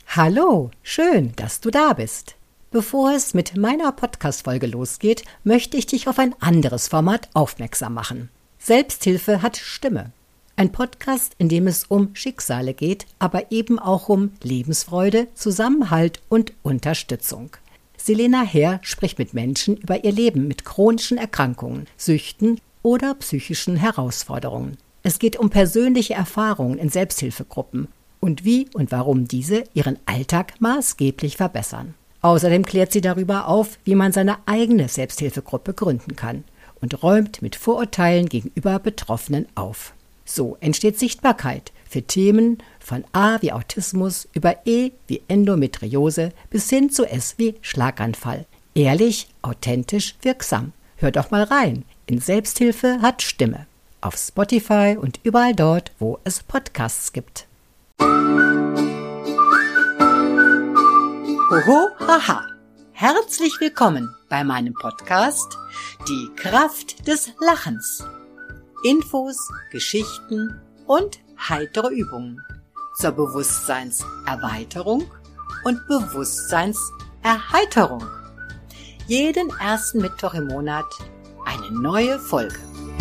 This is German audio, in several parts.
Hallo, schön, dass du da bist. Bevor es mit meiner Podcast-Folge losgeht, möchte ich dich auf ein anderes Format aufmerksam machen. Selbsthilfe hat Stimme. Ein Podcast, in dem es um Schicksale geht, aber eben auch um Lebensfreude, Zusammenhalt und Unterstützung. Selena Herr spricht mit Menschen über ihr Leben mit chronischen Erkrankungen, Süchten oder psychischen Herausforderungen. Es geht um persönliche Erfahrungen in Selbsthilfegruppen und wie und warum diese ihren Alltag maßgeblich verbessern. Außerdem klärt sie darüber auf, wie man seine eigene Selbsthilfegruppe gründen kann und räumt mit Vorurteilen gegenüber Betroffenen auf. So entsteht Sichtbarkeit für Themen von A wie Autismus über E wie Endometriose bis hin zu S wie Schlaganfall. Ehrlich, authentisch, wirksam. Hör doch mal rein in Selbsthilfe hat Stimme. Auf Spotify und überall dort, wo es Podcasts gibt. Oho, haha. Herzlich willkommen bei meinem Podcast Die Kraft des Lachens. Infos, Geschichten und heitere Übungen zur Bewusstseinserweiterung und Bewusstseinserheiterung. Jeden ersten Mittwoch im Monat eine neue Folge.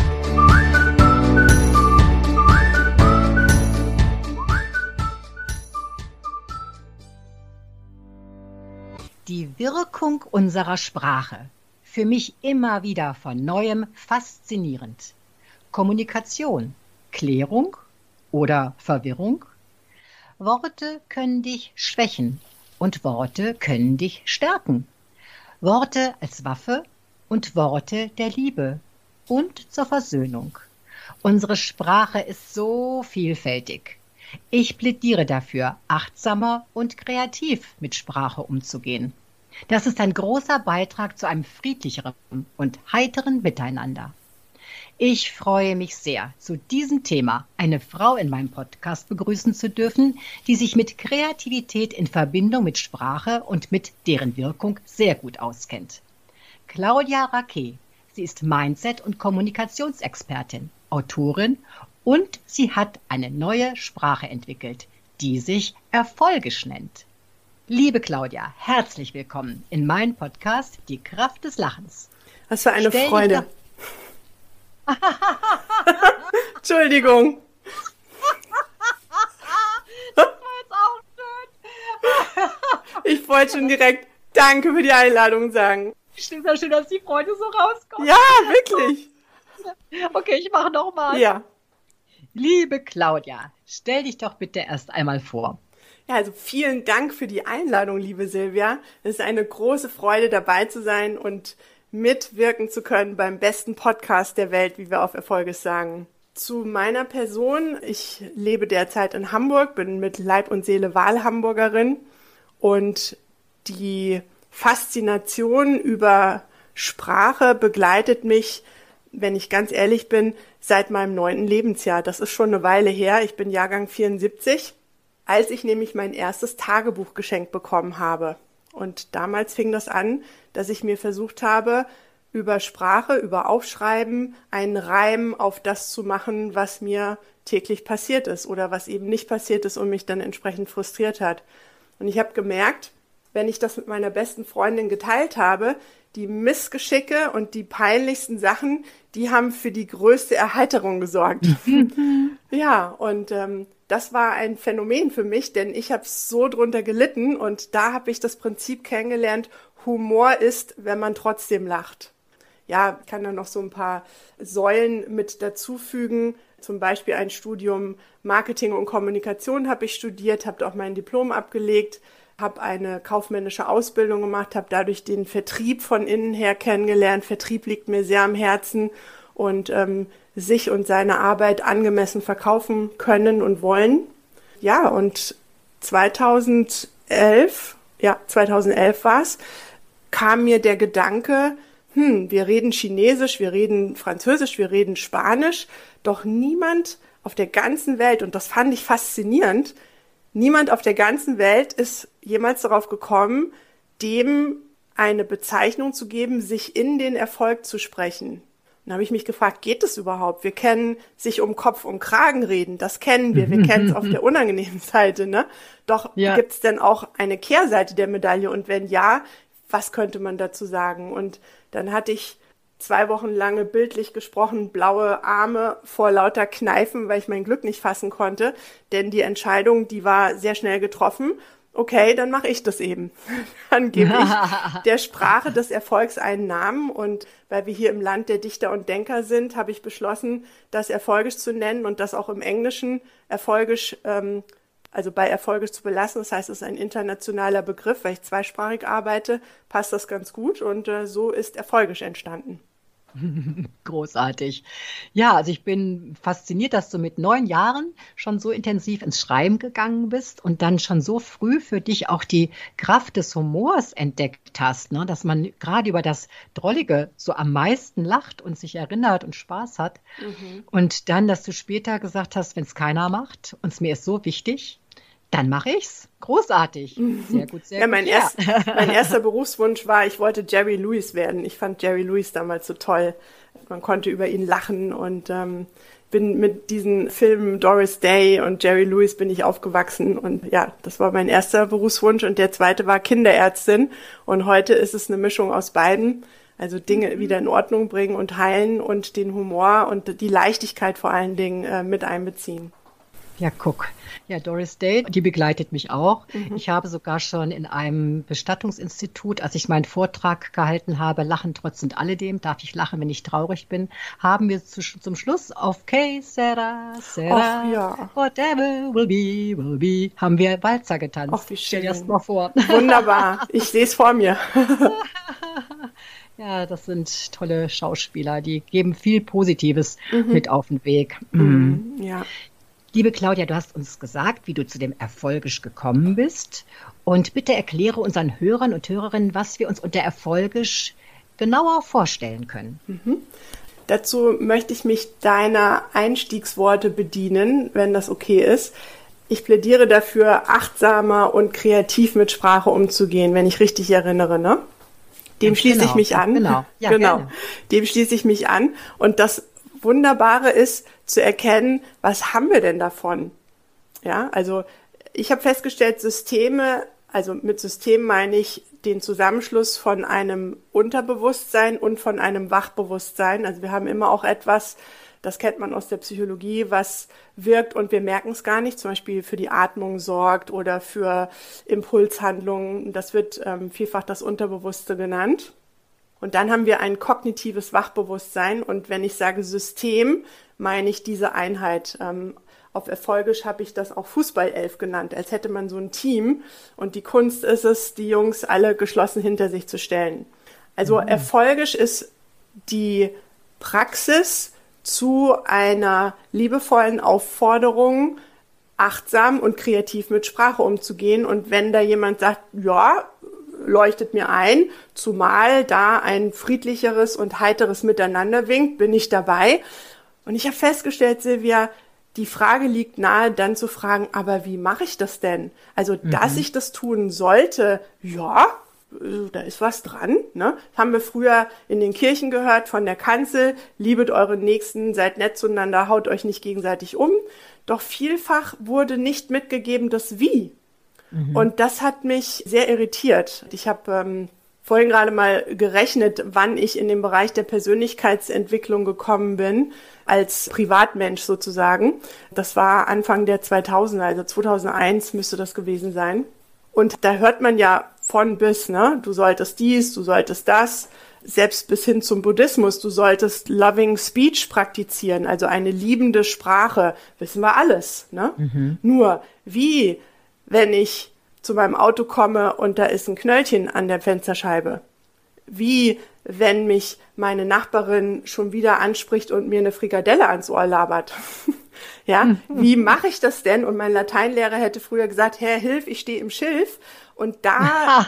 Die Wirkung unserer Sprache. Für mich immer wieder von Neuem faszinierend. Kommunikation, Klärung oder Verwirrung? Worte können dich schwächen und Worte können dich stärken. Worte als Waffe und Worte der Liebe und zur Versöhnung. Unsere Sprache ist so vielfältig. Ich plädiere dafür, achtsamer und kreativ mit Sprache umzugehen. Das ist ein großer Beitrag zu einem friedlicheren und heiteren Miteinander. Ich freue mich sehr, zu diesem Thema eine Frau in meinem Podcast begrüßen zu dürfen, die sich mit Kreativität in Verbindung mit Sprache und mit deren Wirkung sehr gut auskennt. Claudia Raquet. Sie ist Mindset- und Kommunikationsexpertin, Autorin und sie hat eine neue Sprache entwickelt, die sich Erfolgisch nennt. Liebe Claudia, herzlich willkommen in meinem Podcast Die Kraft des Lachens. Was für eine Freude. Entschuldigung. Das war jetzt auch schön. Ich wollte schon direkt Danke für die Einladung sagen. Stimmt ja schön, dass die Freude so rauskommt. Ja, wirklich. Okay, ich mache nochmal. Ja. Liebe Claudia, stell dich doch bitte erst einmal vor. Ja, also vielen Dank für die Einladung, liebe Silvia. Es ist eine große Freude, dabei zu sein und mitwirken zu können beim besten Podcast der Welt, wie wir auf Erfolges sagen. Zu meiner Person: Ich lebe derzeit in Hamburg, bin mit Leib und Seele Wahlhamburgerin und die Faszination über Sprache begleitet mich, wenn ich ganz ehrlich bin, seit meinem 9. Lebensjahr. Das ist schon eine Weile her. Ich bin Jahrgang 74, als ich nämlich mein erstes Tagebuch geschenkt bekommen habe. Und damals fing das an, dass ich mir versucht habe, über Sprache, über Aufschreiben, einen Reim auf das zu machen, was mir täglich passiert ist oder was eben nicht passiert ist und mich dann entsprechend frustriert hat. Und ich habe gemerkt, wenn ich das mit meiner besten Freundin geteilt habe, die Missgeschicke und die peinlichsten Sachen, die haben für die größte Erheiterung gesorgt. Ja, und das war ein Phänomen für mich, denn ich habe so drunter gelitten und da habe ich das Prinzip kennengelernt, Humor ist, wenn man trotzdem lacht. Ja, ich kann da noch so ein paar Säulen mit dazufügen, zum Beispiel ein Studium Marketing und Kommunikation habe ich studiert, habe auch mein Diplom abgelegt, habe eine kaufmännische Ausbildung gemacht, habe dadurch den Vertrieb von innen her kennengelernt. Vertrieb liegt mir sehr am Herzen und sich und seine Arbeit angemessen verkaufen können und wollen. Ja, und 2011 war es, kam mir der Gedanke, wir reden Chinesisch, wir reden Französisch, wir reden Spanisch, doch niemand auf der ganzen Welt, und das fand ich faszinierend, niemand auf der ganzen Welt ist jemals darauf gekommen, dem eine Bezeichnung zu geben, sich in den Erfolg zu sprechen. Dann habe ich mich gefragt, geht das überhaupt? Wir kennen sich um Kopf und Kragen reden, das kennen wir. Wir kennen es auf der unangenehmen Seite, ne? Doch gibt es denn auch eine Kehrseite der Medaille? Und wenn ja, was könnte man dazu sagen? Und dann hatte ich 2 Wochen lange bildlich gesprochen blaue Arme vor lauter Kneifen, weil ich mein Glück nicht fassen konnte. Denn die Entscheidung, die war sehr schnell getroffen. Okay, dann mache ich das eben. Dann gebe ich der Sprache des Erfolgs einen Namen. Und weil wir hier im Land der Dichter und Denker sind, habe ich beschlossen, das erfolgisch zu nennen und das auch im Englischen erfolgisch, also bei erfolgisch zu belassen. Das heißt, es ist ein internationaler Begriff, weil ich zweisprachig arbeite, passt das ganz gut. Und so ist erfolgisch entstanden. Großartig. Ja, also ich bin fasziniert, dass du mit 9 Jahren schon so intensiv ins Schreiben gegangen bist und dann schon so früh für dich auch die Kraft des Humors entdeckt hast, ne? Dass man gerade über das Drollige so am meisten lacht und sich erinnert und Spaß hat. Und dann, dass du später gesagt hast, wenn es keiner macht und es mir ist so wichtig, dann mache ich's. Großartig. Sehr gut, sehr gut. Mein erster Berufswunsch war, ich wollte Jerry Lewis werden. Ich fand Jerry Lewis damals so toll. Man konnte über ihn lachen und bin mit diesen Filmen Doris Day und Jerry Lewis bin ich aufgewachsen. Und ja, das war mein erster Berufswunsch. Und der zweite war Kinderärztin. Und heute ist es eine Mischung aus beiden. Also Dinge wieder in Ordnung bringen und heilen und den Humor und die Leichtigkeit vor allen Dingen mit einbeziehen. Ja, guck. Ja, Doris Day, die begleitet mich auch. Ich habe sogar schon in einem Bestattungsinstitut, als ich meinen Vortrag gehalten habe, Lachen trotz und alledem, darf ich lachen, wenn ich traurig bin, haben wir zum Schluss auf Que sera, sera, whatever will be, haben wir Walzer getanzt. Ach, wie schön. Stell dir das mal vor. Wunderbar. Ich sehe es vor mir. Ja, das sind tolle Schauspieler, die geben viel Positives mit auf den Weg. Ja. Liebe Claudia, du hast uns gesagt, wie du zu dem Erfolgisch gekommen bist. Und bitte erkläre unseren Hörern und Hörerinnen, was wir uns unter Erfolgisch genauer vorstellen können. Dazu möchte ich mich deiner Einstiegsworte bedienen, wenn das okay ist. Ich plädiere dafür, achtsamer und kreativ mit Sprache umzugehen, wenn ich richtig erinnere, ne? Dem schließe ich mich an. Genau. Ja, genau. Dem schließe ich mich an. Und das Wunderbare ist, zu erkennen, was haben wir denn davon? Ja, also ich habe festgestellt, Systeme, also mit System meine ich den Zusammenschluss von einem Unterbewusstsein und von einem Wachbewusstsein. Also wir haben immer auch etwas, das kennt man aus der Psychologie, was wirkt und wir merken es gar nicht, zum Beispiel für die Atmung sorgt oder für Impulshandlungen. Das wird vielfach das Unterbewusste genannt. Und dann haben wir ein kognitives Wachbewusstsein. Und wenn ich sage System, meine ich diese Einheit. Auf Erfolgisch habe ich das auch Fußballelf genannt, als hätte man so ein Team. Und die Kunst ist es, die Jungs alle geschlossen hinter sich zu stellen. Also Erfolgisch ist die Praxis zu einer liebevollen Aufforderung, achtsam und kreativ mit Sprache umzugehen. Und wenn da jemand sagt, ja, leuchtet mir ein, zumal da ein friedlicheres und heiteres Miteinander winkt, bin ich dabei. Und ich habe festgestellt, Silvia, die Frage liegt nahe, dann zu fragen, aber wie mache ich das denn? Also, dass ich das tun sollte, ja, da ist was dran, ne? Das haben wir früher in den Kirchen gehört von der Kanzel, liebet eure Nächsten, seid nett zueinander, haut euch nicht gegenseitig um. Doch vielfach wurde nicht mitgegeben, das Wie. Und das hat mich sehr irritiert. Ich habe vorhin gerade mal gerechnet, wann ich in den Bereich der Persönlichkeitsentwicklung gekommen bin, als Privatmensch sozusagen. Das war Anfang der 2000er, also 2001 müsste das gewesen sein. Und da hört man ja von bis, ne? Du solltest dies, du solltest das, selbst bis hin zum Buddhismus. Du solltest Loving Speech praktizieren, also eine liebende Sprache. Wissen wir alles, ne? Nur, wie, wenn ich zu meinem Auto komme und da ist ein Knöllchen an der Fensterscheibe? Wie, wenn mich meine Nachbarin schon wieder anspricht und mir eine Frikadelle ans Ohr labert? Ja, wie mache ich das denn? Und mein Lateinlehrer hätte früher gesagt, Herr, hilf, ich stehe im Schilf. Und da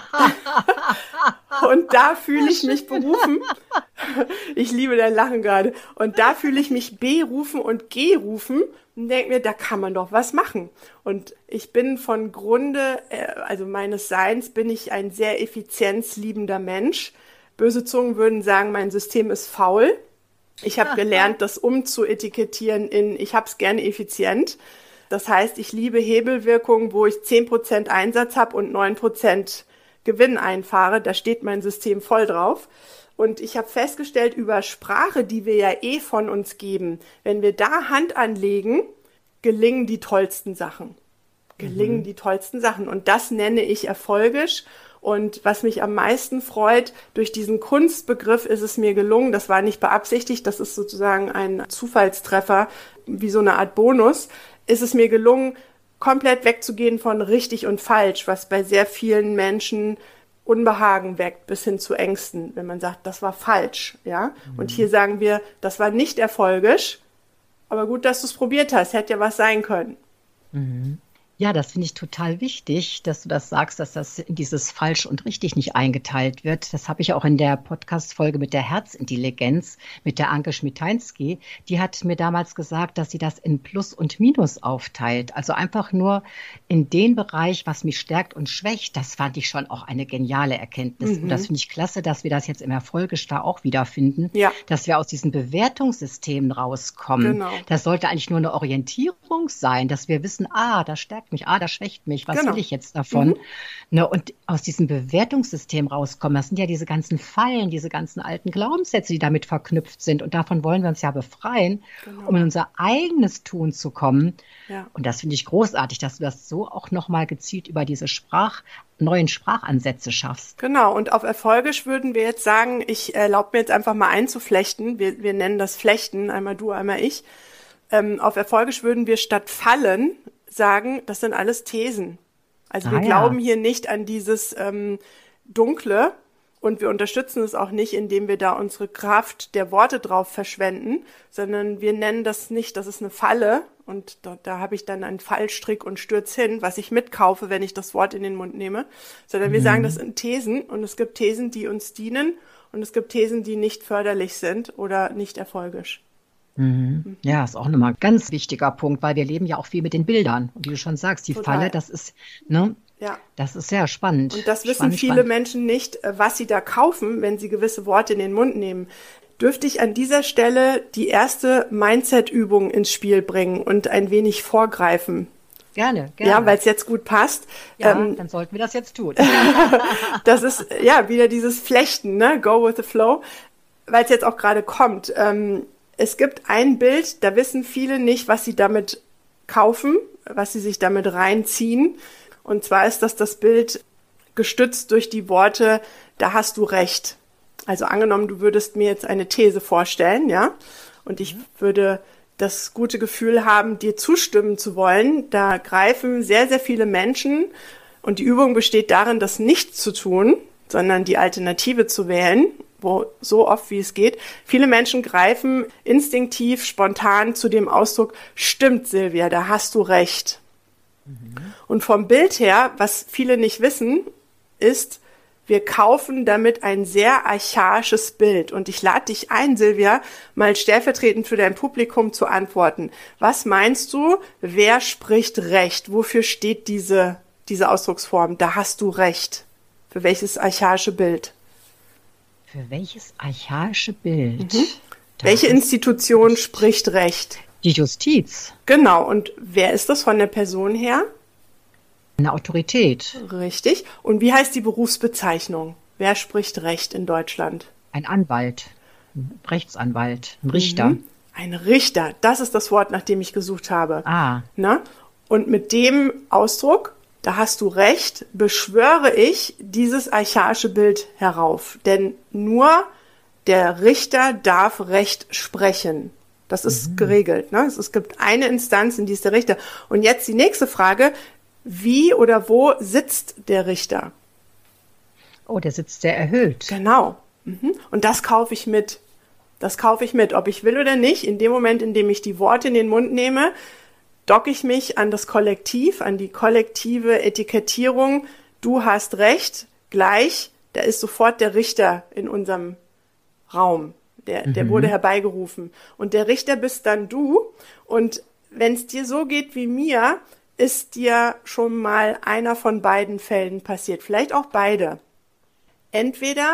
fühle ich mich berufen. Ich liebe dein Lachen gerade. Und da fühle ich mich berufen und gerufen und denke mir, da kann man doch was machen. Und ich bin von Grunde, also meines Seins, bin ich ein sehr effizienzliebender Mensch. Böse Zungen würden sagen, mein System ist faul. Ich habe gelernt, das umzuetikettieren in, ich habe es gerne effizient. Das heißt, ich liebe Hebelwirkungen, wo ich 10% Einsatz habe und 9% Gewinn einfahre. Da steht mein System voll drauf. Und ich habe festgestellt, über Sprache, die wir ja von uns geben, wenn wir da Hand anlegen, gelingen die tollsten Sachen. Die tollsten Sachen. Und das nenne ich erfolgisch. Und was mich am meisten freut, durch diesen Kunstbegriff ist es mir gelungen, das war nicht beabsichtigt, das ist sozusagen ein Zufallstreffer, wie so eine Art Bonus, ist es mir gelungen, komplett wegzugehen von richtig und falsch, was bei sehr vielen Menschen Unbehagen weckt, bis hin zu Ängsten, wenn man sagt, das war falsch, ja. Und hier sagen wir, das war nicht erfolgisch, aber gut, dass du es probiert hast, hätte ja was sein können. Ja, das finde ich total wichtig, dass du das sagst, dass das in dieses falsch und richtig nicht eingeteilt wird. Das habe ich auch in der Podcast-Folge mit der Herzintelligenz, mit der Anke Schmiteinski. Die hat mir damals gesagt, dass sie das in Plus und Minus aufteilt. Also einfach nur in den Bereich, was mich stärkt und schwächt. Das fand ich schon auch eine geniale Erkenntnis. Und das finde ich klasse, dass wir das jetzt im Erfolgestar auch wiederfinden, dass wir aus diesen Bewertungssystemen rauskommen. Genau. Das sollte eigentlich nur eine Orientierung sein, dass wir wissen, das stärkt mich, das schwächt mich, was will ich jetzt davon? Ne, und aus diesem Bewertungssystem rauskommen, das sind ja diese ganzen Fallen, diese ganzen alten Glaubenssätze, die damit verknüpft sind. Und davon wollen wir uns ja befreien, um in unser eigenes Tun zu kommen. Ja. Und das finde ich großartig, dass du das so auch nochmal gezielt über diese neuen Sprachansätze schaffst. Genau, und auf Erfolgisch würden wir jetzt sagen, ich erlaube mir jetzt einfach mal einzuflechten. Wir nennen das Flechten, einmal du, einmal ich. Auf Erfolgisch würden wir statt Fallen sagen, das sind alles Thesen. Also wir glauben hier nicht an dieses Dunkle und wir unterstützen es auch nicht, indem wir da unsere Kraft der Worte drauf verschwenden, sondern wir nennen das nicht, das ist eine Falle und da habe ich dann einen Fallstrick und stürz hin, was ich mitkaufe, wenn ich das Wort in den Mund nehme, sondern wir sagen, das sind Thesen und es gibt Thesen, die uns dienen und es gibt Thesen, die nicht förderlich sind oder nicht erfolgisch. Ja, ist auch nochmal ein ganz wichtiger Punkt, weil wir leben ja auch viel mit den Bildern. Und wie du schon sagst, die Falle, das ist, das ist sehr spannend. Und das wissen viele Menschen nicht, was sie da kaufen, wenn sie gewisse Worte in den Mund nehmen. Dürfte ich an dieser Stelle die erste Mindset-Übung ins Spiel bringen und ein wenig vorgreifen? Gerne. Ja, weil es jetzt gut passt. Ja, dann sollten wir das jetzt tun. Das ist wieder dieses Flechten, ne? Go with the flow, weil es jetzt auch gerade kommt. Es gibt ein Bild, da wissen viele nicht, was sie damit kaufen, was sie sich damit reinziehen. Und zwar ist das Bild gestützt durch die Worte, da hast du recht. Also angenommen, du würdest mir jetzt eine These vorstellen, ja, und ich würde das gute Gefühl haben, dir zustimmen zu wollen. Da greifen sehr, sehr viele Menschen und die Übung besteht darin, das nicht zu tun, sondern die Alternative zu wählen, wo so oft wie es geht. Viele Menschen greifen instinktiv, spontan zu dem Ausdruck, stimmt Silvia, da hast du recht. Und vom Bild her, was viele nicht wissen, ist, wir kaufen damit ein sehr archaisches Bild. Und ich lade dich ein, Silvia, mal stellvertretend für dein Publikum zu antworten. Was meinst du, wer spricht Recht? Wofür steht diese Ausdrucksform? Da hast du Recht. Für welches archaische Bild? Für welches archaische Bild? Welche Institution spricht Recht? Die Justiz. Genau. Und wer ist das von der Person her? Eine Autorität. Richtig. Und wie heißt die Berufsbezeichnung? Wer spricht Recht in Deutschland? Ein Anwalt, ein Rechtsanwalt, ein Richter. Ein Richter, das ist das Wort, nach dem ich gesucht habe. Na? Und mit dem Ausdruck, da hast du recht, beschwöre ich dieses archaische Bild herauf. Denn nur der Richter darf Recht sprechen. Das ist geregelt. Ne? Es gibt eine Instanz, in die ist der Richter. Und jetzt die nächste Frage, wie oder wo sitzt der Richter? Oh, der sitzt sehr erhöht. Genau. Und das kaufe ich mit. Ob ich will oder nicht. In dem Moment, in dem ich die Worte in den Mund nehme, docke ich mich an das Kollektiv, an die kollektive Etikettierung. Du hast recht, gleich, da ist sofort der Richter in unserem Raum. Der wurde herbeigerufen. Und der Richter bist dann du. Und wenn es dir so geht wie mir, ist dir schon mal einer von beiden Fällen passiert. Vielleicht auch beide. Entweder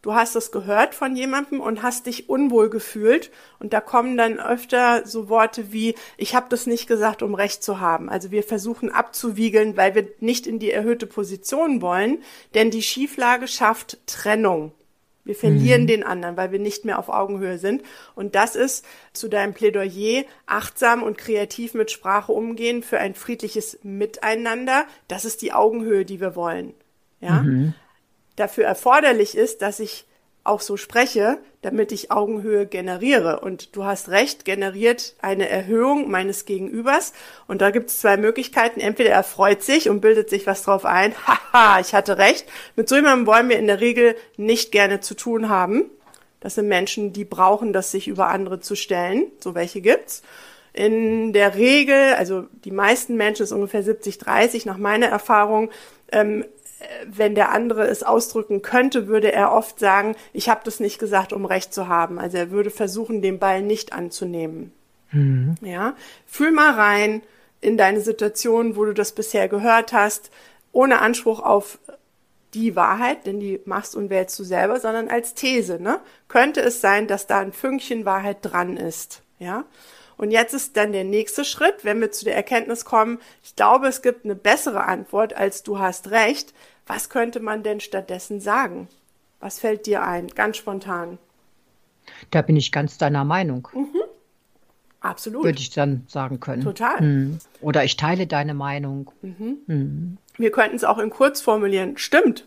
du hast das gehört von jemandem und hast dich unwohl gefühlt. Und da kommen dann öfter so Worte wie, ich habe das nicht gesagt, um Recht zu haben. Also wir versuchen abzuwiegeln, weil wir nicht in die erhöhte Position wollen, denn die Schieflage schafft Trennung. Wir verlieren den anderen, weil wir nicht mehr auf Augenhöhe sind. Und das ist zu deinem Plädoyer, achtsam und kreativ mit Sprache umgehen für ein friedliches Miteinander. Das ist die Augenhöhe, die wir wollen. Ja? Dafür erforderlich ist, dass ich auch so spreche, damit ich Augenhöhe generiere. Und du hast recht, generiert eine Erhöhung meines Gegenübers. Und da gibt es zwei Möglichkeiten. Entweder er freut sich und bildet sich was drauf ein. Haha, ich hatte recht. Mit so jemandem wollen wir in der Regel nicht gerne zu tun haben. Das sind Menschen, die brauchen das, sich über andere zu stellen. So welche gibt's. In der Regel, also die meisten Menschen, ist ungefähr 70-30 nach meiner Erfahrung, wenn der andere es ausdrücken könnte, würde er oft sagen, ich habe das nicht gesagt, um Recht zu haben. Also er würde versuchen, den Ball nicht anzunehmen. Ja, fühl mal rein in deine Situation, wo du das bisher gehört hast, ohne Anspruch auf die Wahrheit, denn die machst und wählst du selber, sondern als These. Ne? Könnte es sein, dass da ein Fünkchen Wahrheit dran ist? Ja. Und jetzt ist dann der nächste Schritt, wenn wir zu der Erkenntnis kommen, ich glaube, es gibt eine bessere Antwort, als du hast recht. Was könnte man denn stattdessen sagen? Was fällt dir ein, ganz spontan? Da bin ich ganz deiner Meinung. Absolut. Würde ich dann sagen können. Total. Oder ich teile deine Meinung. Wir könnten es auch in kurz formulieren. Stimmt.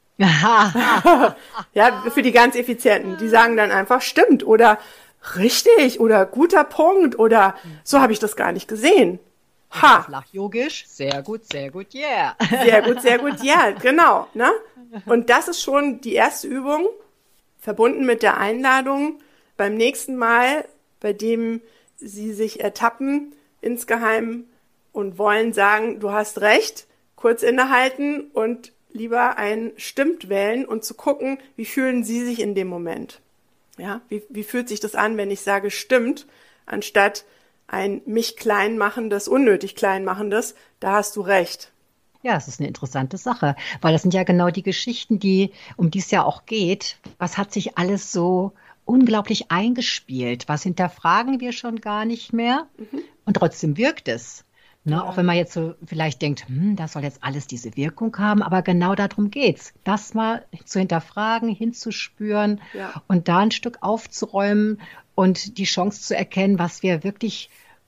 Ja, für die ganz Effizienten. Die sagen dann einfach stimmt oder richtig oder guter Punkt oder so habe ich das gar nicht gesehen. Ha! Flachyogisch, sehr gut, yeah. Sehr gut, ja, genau. Ne? Und das ist schon die erste Übung, verbunden mit der Einladung, beim nächsten Mal, bei dem Sie sich ertappen insgeheim und wollen sagen, du hast recht, kurz innehalten und lieber ein Stimmt wählen und zu gucken, wie fühlen Sie sich in dem Moment. Ja, wie fühlt sich das an, wenn ich sage stimmt, anstatt ein mich klein machendes, unnötig klein machendes, da hast du recht. Ja, es ist eine interessante Sache, weil das sind ja genau die Geschichten, um die es ja auch geht. Was hat sich alles so unglaublich eingespielt? Was hinterfragen wir schon gar nicht mehr? Und trotzdem wirkt es. Ne? Ja. Auch wenn man jetzt so vielleicht denkt, das soll jetzt alles diese Wirkung haben, aber genau darum geht's. Das mal zu hinterfragen, hinzuspüren und da ein Stück aufzuräumen und die Chance zu erkennen, was wir wirklich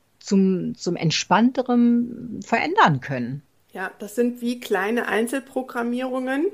zum Entspannteren verändern können. Ja, das sind wie kleine Einzelprogrammierungen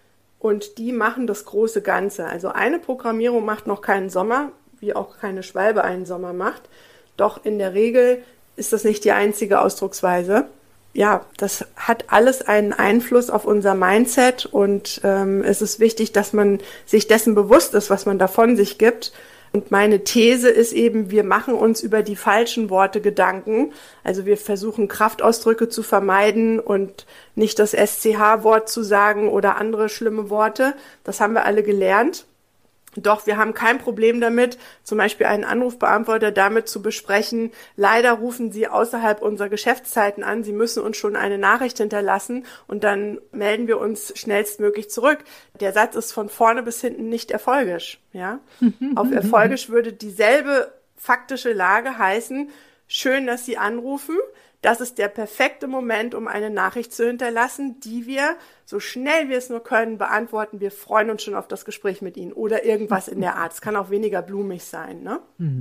und die machen das große Ganze. Also eine Programmierung macht noch keinen Sommer, wie auch keine Schwalbe einen Sommer macht. Doch in der Regel ist das nicht die einzige Ausdrucksweise. Ja, das hat alles einen Einfluss auf unser Mindset und es ist wichtig, dass man sich dessen bewusst ist, was man da von sich gibt. Und meine These ist eben, wir machen uns über die falschen Worte Gedanken. Also wir versuchen Kraftausdrücke zu vermeiden und nicht das SCH-Wort zu sagen oder andere schlimme Worte. Das haben wir alle gelernt. Doch wir haben kein Problem damit, zum Beispiel einen Anrufbeantworter damit zu besprechen, leider rufen Sie außerhalb unserer Geschäftszeiten an, Sie müssen uns schon eine Nachricht hinterlassen und dann melden wir uns schnellstmöglich zurück. Der Satz ist von vorne bis hinten nicht erfolgisch. Ja? Auf erfolgisch würde dieselbe faktische Lage heißen, schön, dass Sie anrufen. Das ist der perfekte Moment, um eine Nachricht zu hinterlassen, die wir, so schnell wir es nur können, beantworten. Wir freuen uns schon auf das Gespräch mit Ihnen oder irgendwas in der Art. Es kann auch weniger blumig sein, ne?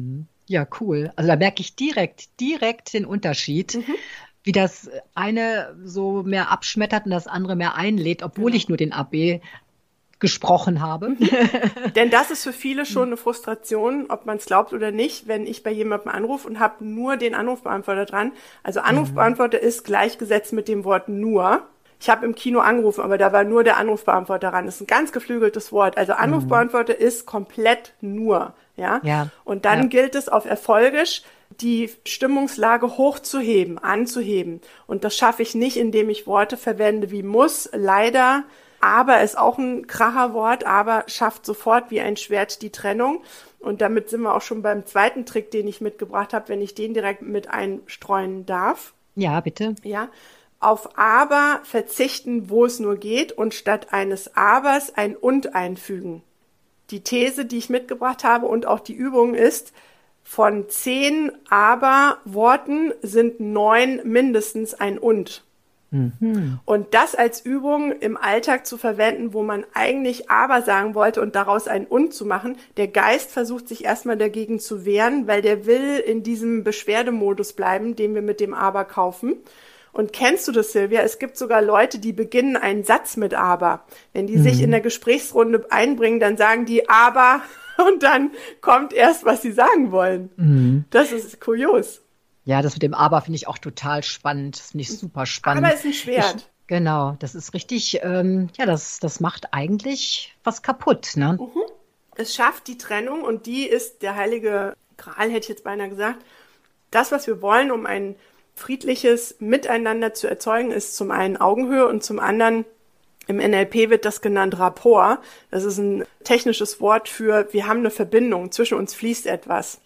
Ja, cool. Also da merke ich direkt den Unterschied, wie das eine so mehr abschmettert und das andere mehr einlädt, obwohl ich nur den AB gesprochen habe. Denn das ist für viele schon eine Frustration, ob man es glaubt oder nicht, wenn ich bei jemandem anrufe und habe nur den Anrufbeantworter dran. Also Anrufbeantworter ist gleichgesetzt mit dem Wort nur. Ich habe im Kino angerufen, aber da war nur der Anrufbeantworter dran. Das ist ein ganz geflügeltes Wort. Also Anrufbeantworter ist komplett nur. Ja? Und dann gilt es auf Erfolgisch, die Stimmungslage hochzuheben, anzuheben. Und das schaffe ich nicht, indem ich Worte verwende wie muss, leider. Aber ist auch ein Kracherwort, aber schafft sofort wie ein Schwert die Trennung. Und damit sind wir auch schon beim zweiten Trick, den ich mitgebracht habe, wenn ich den direkt mit einstreuen darf. Ja, bitte. Ja, auf aber verzichten, wo es nur geht und statt eines abers ein und einfügen. die These, die ich mitgebracht habe und auch die Übung ist, von 10 Aber-Worten sind 9 mindestens ein Und. Und das als Übung im Alltag zu verwenden, wo man eigentlich aber sagen wollte und daraus ein Und zu machen. Der Geist versucht sich erstmal dagegen zu wehren, weil der will in diesem Beschwerdemodus bleiben, den wir mit dem aber kaufen. Und kennst du das, Silvia? Es gibt sogar Leute, die beginnen einen Satz mit aber. Wenn die sich in der Gesprächsrunde einbringen, dann sagen die aber und dann kommt erst, was sie sagen wollen. Das ist kurios. Ja, das mit dem Aber finde ich auch total spannend. Das finde ich super spannend. Aber ist ein Schwert. Genau, das ist richtig, das macht eigentlich was kaputt, ne? Es schafft die Trennung und die ist der heilige Gral, hätte ich jetzt beinahe gesagt. Das, was wir wollen, um ein friedliches Miteinander zu erzeugen, ist zum einen Augenhöhe und zum anderen, im NLP wird das genannt Rapport. Das ist ein technisches Wort für, wir haben eine Verbindung, zwischen uns fließt etwas.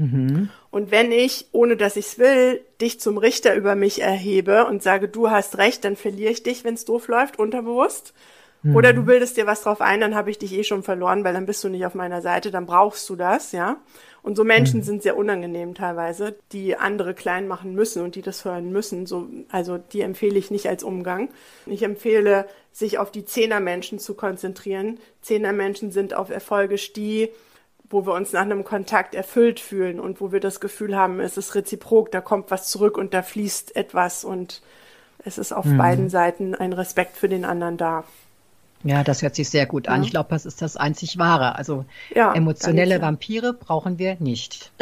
Und wenn ich, ohne dass ich es will, dich zum Richter über mich erhebe und sage, du hast recht, dann verliere ich dich, wenn es doof läuft, unterbewusst. Oder du bildest dir was drauf ein, dann habe ich dich eh schon verloren, weil dann bist du nicht auf meiner Seite, dann brauchst du das, ja. Und so Menschen sind sehr unangenehm teilweise, die andere klein machen müssen und die das hören müssen. Also die empfehle ich nicht als Umgang. Ich empfehle, sich auf die Zehner-Menschen zu konzentrieren. Zehner-Menschen sind auf Erfolge die, wo wir uns nach einem Kontakt erfüllt fühlen und wo wir das Gefühl haben, es ist reziprok, da kommt was zurück und da fließt etwas und es ist auf beiden Seiten ein Respekt für den anderen da. Ja, das hört sich sehr gut an. Ich glaube, das ist das einzig Wahre. Also ja, emotionelle Vampire brauchen wir nicht.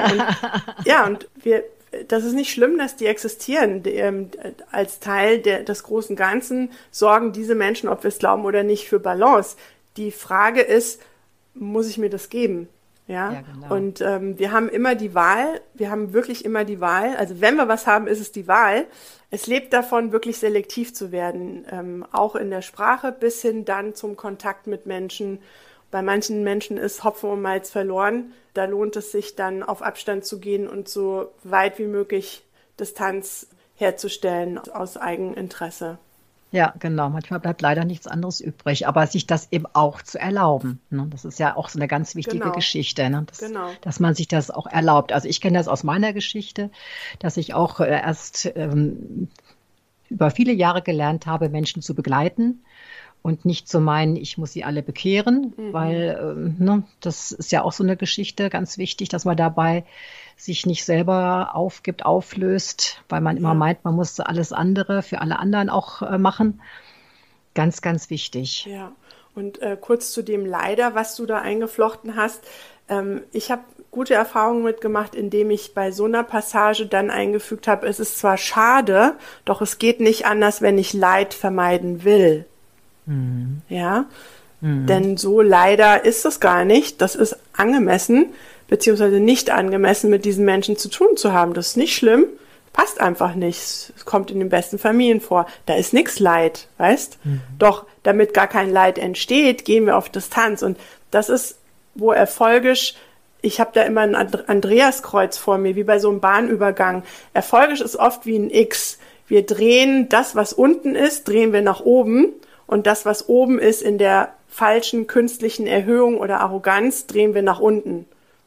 Genau. Und das ist nicht schlimm, dass die existieren. Als Teil des großen Ganzen sorgen diese Menschen, ob wir es glauben oder nicht, für Balance. Die Frage ist, muss ich mir das geben? Ja, genau. Und wir haben immer die Wahl, wir haben wirklich immer die Wahl, also wenn wir was haben, ist es die Wahl. Es lebt davon, wirklich selektiv zu werden, auch in der Sprache bis hin dann zum Kontakt mit Menschen. Bei manchen Menschen ist Hopfen und Malz verloren, da lohnt es sich dann auf Abstand zu gehen und so weit wie möglich Distanz herzustellen aus Eigeninteresse. Ja, genau. Manchmal bleibt leider nichts anderes übrig, aber sich das eben auch zu erlauben. Ne? Das ist ja auch so eine ganz wichtige Geschichte, ne? Dass man sich das auch erlaubt. Also ich kenne das aus meiner Geschichte, dass ich auch erst über viele Jahre gelernt habe, Menschen zu begleiten und nicht zu meinen, ich muss sie alle bekehren, weil das ist ja auch so eine Geschichte, ganz wichtig, dass man dabei sich nicht selber aufgibt, auflöst, weil man immer meint, man muss alles andere für alle anderen auch machen. Ganz, ganz wichtig. Ja, und kurz zu dem Leider, was du da eingeflochten hast. Ich habe gute Erfahrungen mitgemacht, indem ich bei so einer Passage dann eingefügt habe, es ist zwar schade, doch es geht nicht anders, wenn ich Leid vermeiden will. Ja, denn so leider ist es gar nicht. Das ist angemessen, beziehungsweise nicht angemessen, mit diesen Menschen zu tun zu haben. Das ist nicht schlimm, passt einfach nicht. Es kommt in den besten Familien vor. Da ist nichts Leid, weißt? Doch damit gar kein Leid entsteht, gehen wir auf Distanz. Und das ist, wo erfolgisch, ich habe da immer ein Andreaskreuz vor mir, wie bei so einem Bahnübergang. Erfolgisch ist oft wie ein X. Wir drehen das, was unten ist, drehen wir nach oben. Und das, was oben ist, in der falschen künstlichen Erhöhung oder Arroganz, drehen wir nach unten.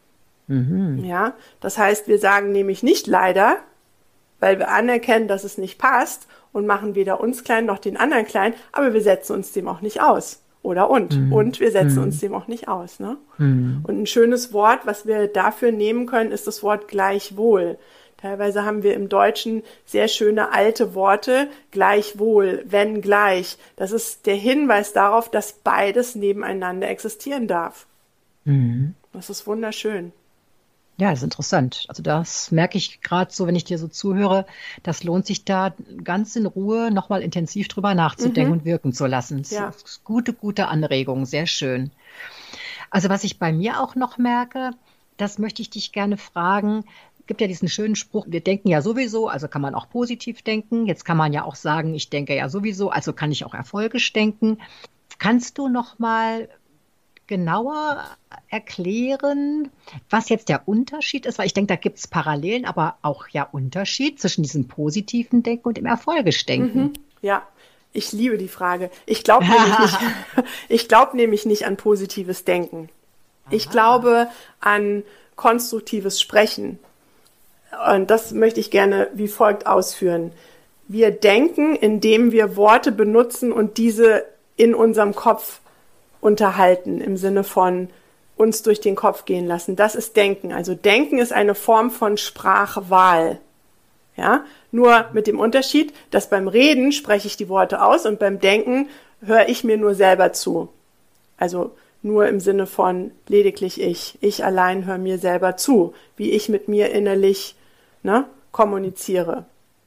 Ja, das heißt, wir sagen nämlich nicht leider, weil wir anerkennen, dass es nicht passt und machen weder uns klein noch den anderen klein, aber wir setzen uns dem auch nicht aus. Oder und wir setzen uns dem auch nicht aus. Ne? Und ein schönes Wort, was wir dafür nehmen können, ist das Wort gleichwohl. Teilweise haben wir im Deutschen sehr schöne alte Worte, gleichwohl, wenn gleich. Das ist der Hinweis darauf, dass beides nebeneinander existieren darf. Das ist wunderschön. Ja, das ist interessant. Also das merke ich gerade so, wenn ich dir so zuhöre, das lohnt sich da ganz in Ruhe nochmal intensiv drüber nachzudenken und wirken zu lassen. Ja. Das ist gute Anregung, sehr schön. Also was ich bei mir auch noch merke, das möchte ich dich gerne fragen. Es gibt ja diesen schönen Spruch, wir denken ja sowieso, also kann man auch positiv denken. Jetzt kann man ja auch sagen, ich denke ja sowieso, also kann ich auch erfolgisch denken. Kannst du noch mal genauer erklären, was jetzt der Unterschied ist? Weil ich denke, da gibt es Parallelen, aber auch ja Unterschied zwischen diesem positiven Denken und dem erfolgisch Denken. Ja, Ich liebe die Frage. Ich glaube nämlich nicht an positives Denken. Ich glaube an konstruktives Sprechen. Und das möchte ich gerne wie folgt ausführen. Wir denken, indem wir Worte benutzen und diese in unserem Kopf unterhalten, im Sinne von uns durch den Kopf gehen lassen. Das ist Denken. Also Denken ist eine Form von Sprachwahl. Ja? Nur mit dem Unterschied, dass beim Reden spreche ich die Worte aus und beim Denken höre ich mir nur selber zu. Also nur im Sinne von lediglich ich. Ich allein höre mir selber zu, wie ich mit mir innerlich kommuniziere.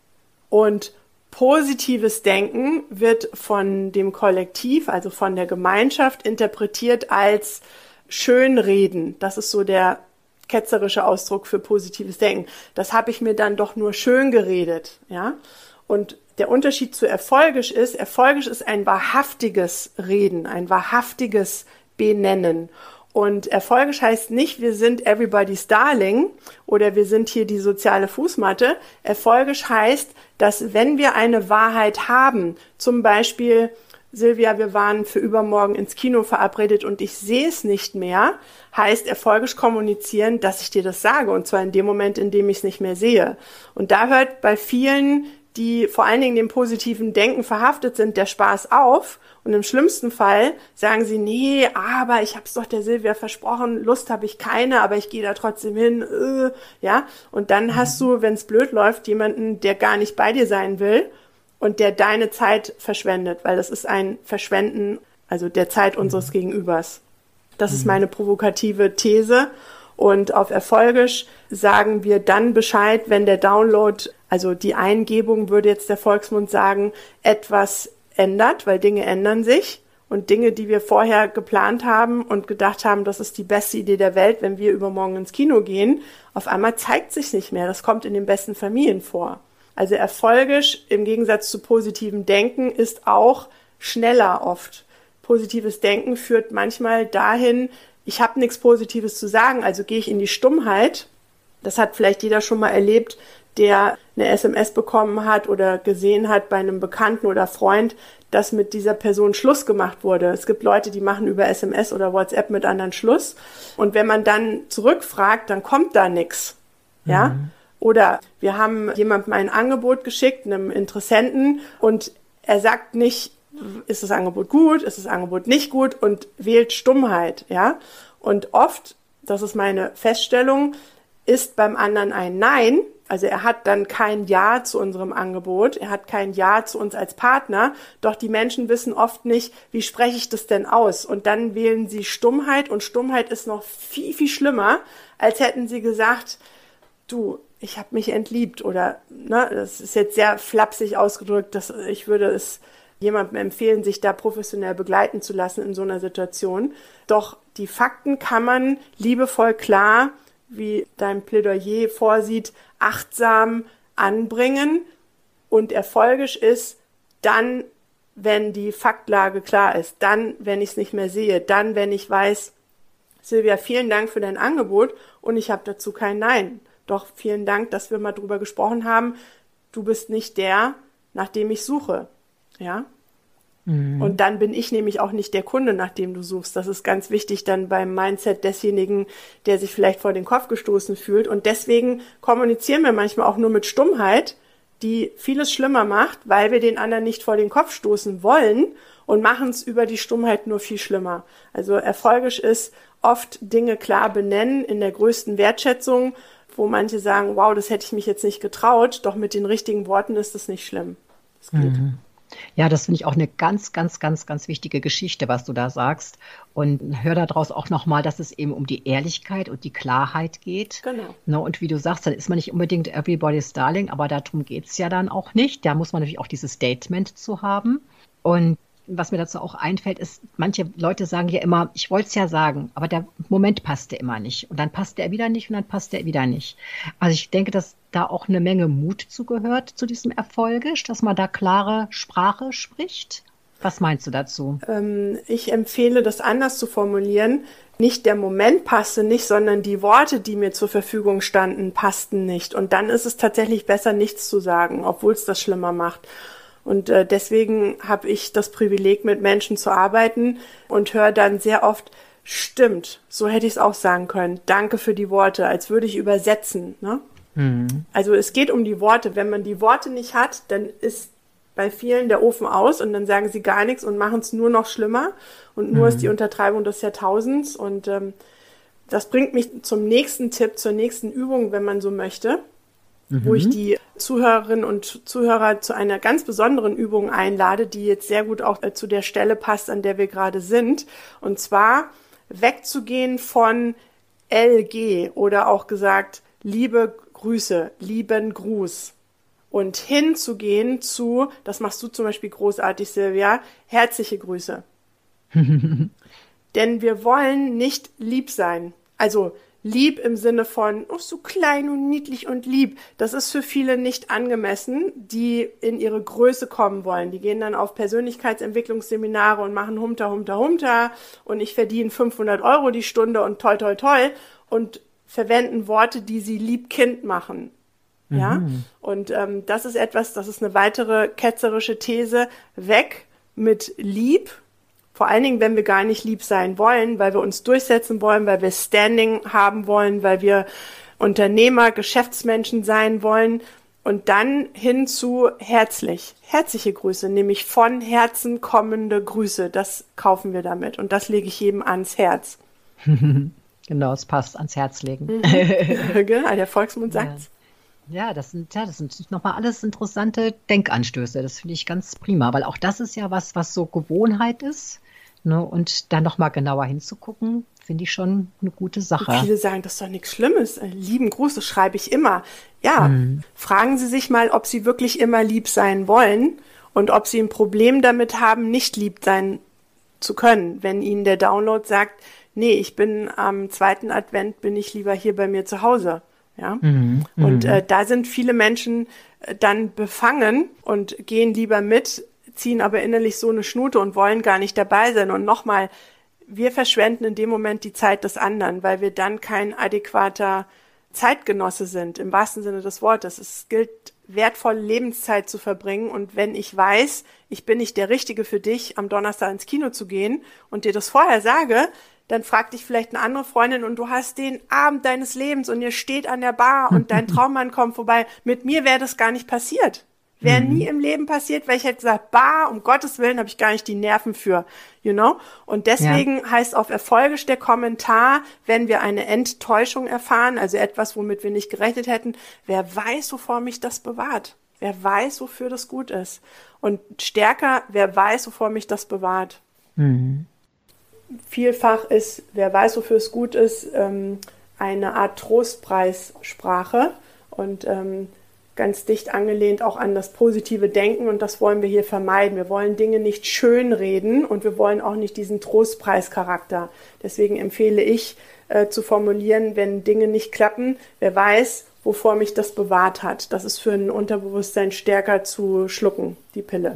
Und positives Denken wird von dem Kollektiv, also von der Gemeinschaft, interpretiert als Schönreden. Das ist so der ketzerische Ausdruck für positives Denken. Das habe ich mir dann doch nur schön geredet. Ja? Und der Unterschied zu erfolgisch ist ein wahrhaftiges Reden, ein wahrhaftiges Benennen. Und erfolgisch heißt nicht, wir sind everybody's darling oder wir sind hier die soziale Fußmatte. Erfolgisch heißt, dass wenn wir eine Wahrheit haben, zum Beispiel, Silvia, wir waren für übermorgen ins Kino verabredet und ich sehe es nicht mehr, heißt erfolgisch kommunizieren, dass ich dir das sage, und zwar in dem Moment, in dem ich es nicht mehr sehe. Und da hört bei vielen, die vor allen Dingen dem positiven Denken verhaftet sind, der Spaß auf. Und im schlimmsten Fall sagen sie, nee, aber ich habe es doch der Silvia versprochen, Lust habe ich keine, aber ich gehe da trotzdem hin. Ja. Und dann hast du, wenn es blöd läuft, jemanden, der gar nicht bei dir sein will und der deine Zeit verschwendet, weil das ist ein Verschwenden, also der Zeit unseres Gegenübers. Das ist meine provokative These. Und auf erfolgisch sagen wir dann Bescheid, wenn der Download, also die Eingebung, würde jetzt der Volksmund sagen, etwas ändert, weil Dinge ändern sich. Und Dinge, die wir vorher geplant haben und gedacht haben, das ist die beste Idee der Welt, wenn wir übermorgen ins Kino gehen, auf einmal zeigt sich nicht mehr. Das kommt in den besten Familien vor. Also erfolgisch im Gegensatz zu positivem Denken ist auch schneller oft. Positives Denken führt manchmal dahin, ich habe nichts Positives zu sagen, also gehe ich in die Stummheit. Das hat vielleicht jeder schon mal erlebt, der eine SMS bekommen hat oder gesehen hat bei einem Bekannten oder Freund, dass mit dieser Person Schluss gemacht wurde. Es gibt Leute, die machen über SMS oder WhatsApp mit anderen Schluss. Und wenn man dann zurückfragt, dann kommt da nichts. Ja? Oder wir haben jemandem ein Angebot geschickt, einem Interessenten, und er sagt nicht, ist das Angebot gut, ist das Angebot nicht gut, und wählt Stummheit, ja. Und oft, das ist meine Feststellung, ist beim anderen ein Nein, also er hat dann kein Ja zu unserem Angebot, er hat kein Ja zu uns als Partner, doch die Menschen wissen oft nicht, wie spreche ich das denn aus? Und dann wählen sie Stummheit, und Stummheit ist noch viel, viel schlimmer, als hätten sie gesagt, du, ich habe mich entliebt, oder, das ist jetzt sehr flapsig ausgedrückt, ich würde es jemandem empfehlen, sich da professionell begleiten zu lassen in so einer Situation. Doch die Fakten kann man liebevoll, klar, wie dein Plädoyer vorsieht, achtsam anbringen, und erfolgisch ist dann, wenn die Faktlage klar ist, dann, wenn ich es nicht mehr sehe, dann, wenn ich weiß, Silvia, vielen Dank für dein Angebot und ich habe dazu kein Nein. Doch vielen Dank, dass wir mal drüber gesprochen haben. Du bist nicht der, nach dem ich suche. Ja? Und dann bin ich nämlich auch nicht der Kunde, nach dem du suchst. Das ist ganz wichtig dann beim Mindset desjenigen, der sich vielleicht vor den Kopf gestoßen fühlt. Und deswegen kommunizieren wir manchmal auch nur mit Stummheit, die vieles schlimmer macht, weil wir den anderen nicht vor den Kopf stoßen wollen, und machen es über die Stummheit nur viel schlimmer. Also erfolgisch ist oft Dinge klar benennen in der größten Wertschätzung, wo manche sagen, wow, das hätte ich mich jetzt nicht getraut, doch mit den richtigen Worten ist das nicht schlimm. Das geht. Ja, das finde ich auch eine ganz, ganz, ganz, ganz wichtige Geschichte, was du da sagst. Und hör daraus auch nochmal, dass es eben um die Ehrlichkeit und die Klarheit geht. Genau. Und wie du sagst, dann ist man nicht unbedingt everybody's darling, aber darum geht es ja dann auch nicht. Da muss man natürlich auch dieses Statement zu haben. Und was mir dazu auch einfällt, ist, manche Leute sagen ja immer, ich wollte es ja sagen, aber der Moment passte immer nicht. Und dann passte er wieder nicht und dann passte er wieder nicht. Also ich denke, dass da auch eine Menge Mut zugehört zu diesem Erfolgisch, dass man da klare Sprache spricht. Was meinst du dazu? Ich empfehle, das anders zu formulieren. Nicht der Moment passte nicht, sondern die Worte, die mir zur Verfügung standen, passten nicht. Und dann ist es tatsächlich besser, nichts zu sagen, obwohl es das schlimmer macht. Und deswegen habe ich das Privileg, mit Menschen zu arbeiten und höre dann sehr oft, stimmt, so hätte ich es auch sagen können. Danke für die Worte, als würde ich übersetzen. Ne? Also es geht um die Worte. Wenn man die Worte nicht hat, dann ist bei vielen der Ofen aus und dann sagen sie gar nichts und machen es nur noch schlimmer. Und nur ist die Untertreibung des Jahrtausends. Und das bringt mich zum nächsten Tipp, zur nächsten Übung, wenn man so möchte, wo ich die Zuhörerinnen und Zuhörer zu einer ganz besonderen Übung einlade, die jetzt sehr gut auch zu der Stelle passt, an der wir gerade sind. Und zwar wegzugehen von LG oder auch gesagt, liebe Grüße, lieben Gruß. Und hinzugehen zu, das machst du zum Beispiel großartig, Silvia, herzliche Grüße. Denn wir wollen nicht lieb sein. Also lieb im Sinne von, oh, so klein und niedlich und lieb. Das ist für viele nicht angemessen, die in ihre Größe kommen wollen. Die gehen dann auf Persönlichkeitsentwicklungsseminare und machen Humter, Humter, Humter und ich verdiene 500 € die Stunde und toll, toll, toll und verwenden Worte, die sie Liebkind machen. Ja, und das ist etwas, das ist eine weitere ketzerische These. Weg mit lieb. Vor allen Dingen, wenn wir gar nicht lieb sein wollen, weil wir uns durchsetzen wollen, weil wir Standing haben wollen, weil wir Unternehmer, Geschäftsmenschen sein wollen und dann hin zu herzlich. Herzliche Grüße, nämlich von Herzen kommende Grüße. Das kaufen wir damit und das lege ich jedem ans Herz. Genau, es passt, ans Herz legen. Genau, der Volksmund sagt's. Ja, das sind nochmal alles interessante Denkanstöße. Das finde ich ganz prima, weil auch das ist ja was so Gewohnheit ist. Ne? Und da nochmal genauer hinzugucken, finde ich schon eine gute Sache. Und viele sagen, das ist doch nichts Schlimmes. Lieben Gruß, das schreibe ich immer. Ja, fragen Sie sich mal, ob Sie wirklich immer lieb sein wollen und ob Sie ein Problem damit haben, nicht lieb sein zu können. Wenn Ihnen der Download sagt, nee, ich bin am 2. Advent, bin ich lieber hier bei mir zu Hause. Ja, und da sind viele Menschen dann befangen und gehen lieber mit, ziehen aber innerlich so eine Schnute und wollen gar nicht dabei sein. Und nochmal, wir verschwenden in dem Moment die Zeit des anderen, weil wir dann kein adäquater Zeitgenosse sind, im wahrsten Sinne des Wortes. Es gilt, wertvolle Lebenszeit zu verbringen. Und wenn ich weiß, ich bin nicht der Richtige für dich, am Donnerstag ins Kino zu gehen und dir das vorher sage, dann fragt dich vielleicht eine andere Freundin und du hast den Abend deines Lebens und ihr steht an der Bar und dein Traummann kommt vorbei. Mit mir wäre das gar nicht passiert. Wäre nie im Leben passiert, weil ich hätte gesagt, Bar, um Gottes Willen habe ich gar nicht die Nerven für, you know? Und deswegen heißt auf Erfolgisch der Kommentar, wenn wir eine Enttäuschung erfahren, also etwas, womit wir nicht gerechnet hätten, wer weiß, wovor mich das bewahrt? Wer weiß, wofür das gut ist? Und stärker, wer weiß, wovor mich das bewahrt? Vielfach ist, wer weiß, wofür es gut ist, eine Art Trostpreissprache und ganz dicht angelehnt auch an das positive Denken und das wollen wir hier vermeiden. Wir wollen Dinge nicht schönreden und wir wollen auch nicht diesen Trostpreischarakter. Deswegen empfehle ich zu formulieren, wenn Dinge nicht klappen, wer weiß, wovor mich das bewahrt hat. Das ist für ein Unterbewusstsein stärker zu schlucken, die Pille.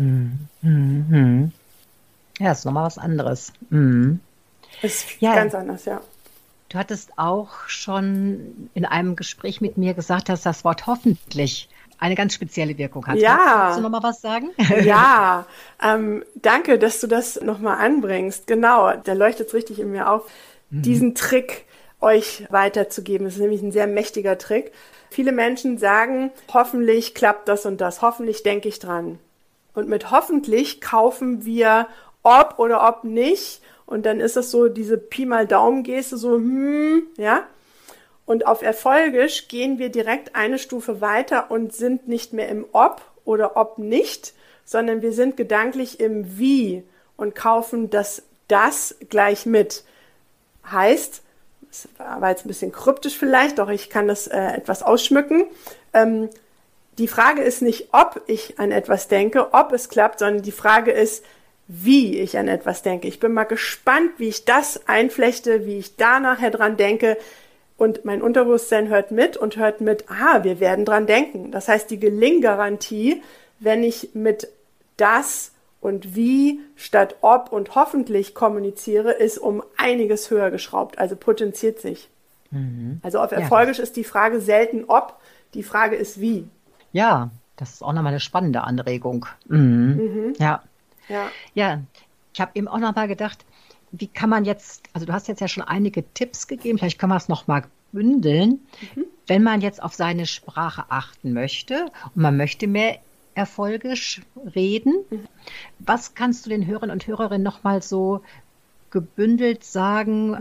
Ja, ist nochmal was anderes. Ist ganz anders, ja. Du hattest auch schon in einem Gespräch mit mir gesagt, dass das Wort hoffentlich eine ganz spezielle Wirkung hat. Ja. Kannst du nochmal was sagen? Ja, danke, dass du das nochmal anbringst. Genau, da leuchtet es richtig in mir auf, diesen Trick euch weiterzugeben. Das ist nämlich ein sehr mächtiger Trick. Viele Menschen sagen, hoffentlich klappt das und das, hoffentlich denke ich dran. Und mit hoffentlich kaufen wir ob oder ob nicht. Und dann ist das so diese Pi mal Daumen-Geste, so, ja. Und auf Erfolgisch gehen wir direkt eine Stufe weiter und sind nicht mehr im Ob oder Ob nicht, sondern wir sind gedanklich im Wie und kaufen das gleich mit. Heißt, das war jetzt ein bisschen kryptisch vielleicht, doch ich kann das etwas ausschmücken. Die Frage ist nicht, ob ich an etwas denke, ob es klappt, sondern die Frage ist, wie ich an etwas denke. Ich bin mal gespannt, wie ich das einflechte, wie ich da nachher dran denke. Und mein Unterbewusstsein hört mit, wir werden dran denken. Das heißt, die Gelinggarantie, wenn ich mit das und wie statt ob und hoffentlich kommuniziere, ist um einiges höher geschraubt, also potenziert sich. Also auf Erfolgisch ist die Frage selten ob, die Frage ist wie. Ja, Das ist auch nochmal eine spannende Anregung. Mhm. Ja. Ja. Ja, ich habe eben auch nochmal gedacht, wie kann man jetzt, also du hast jetzt ja schon einige Tipps gegeben, vielleicht können wir es nochmal bündeln. Wenn man jetzt auf seine Sprache achten möchte und man möchte mehr erfolgisch reden, was kannst du den Hörern und Hörerinnen nochmal so gebündelt sagen,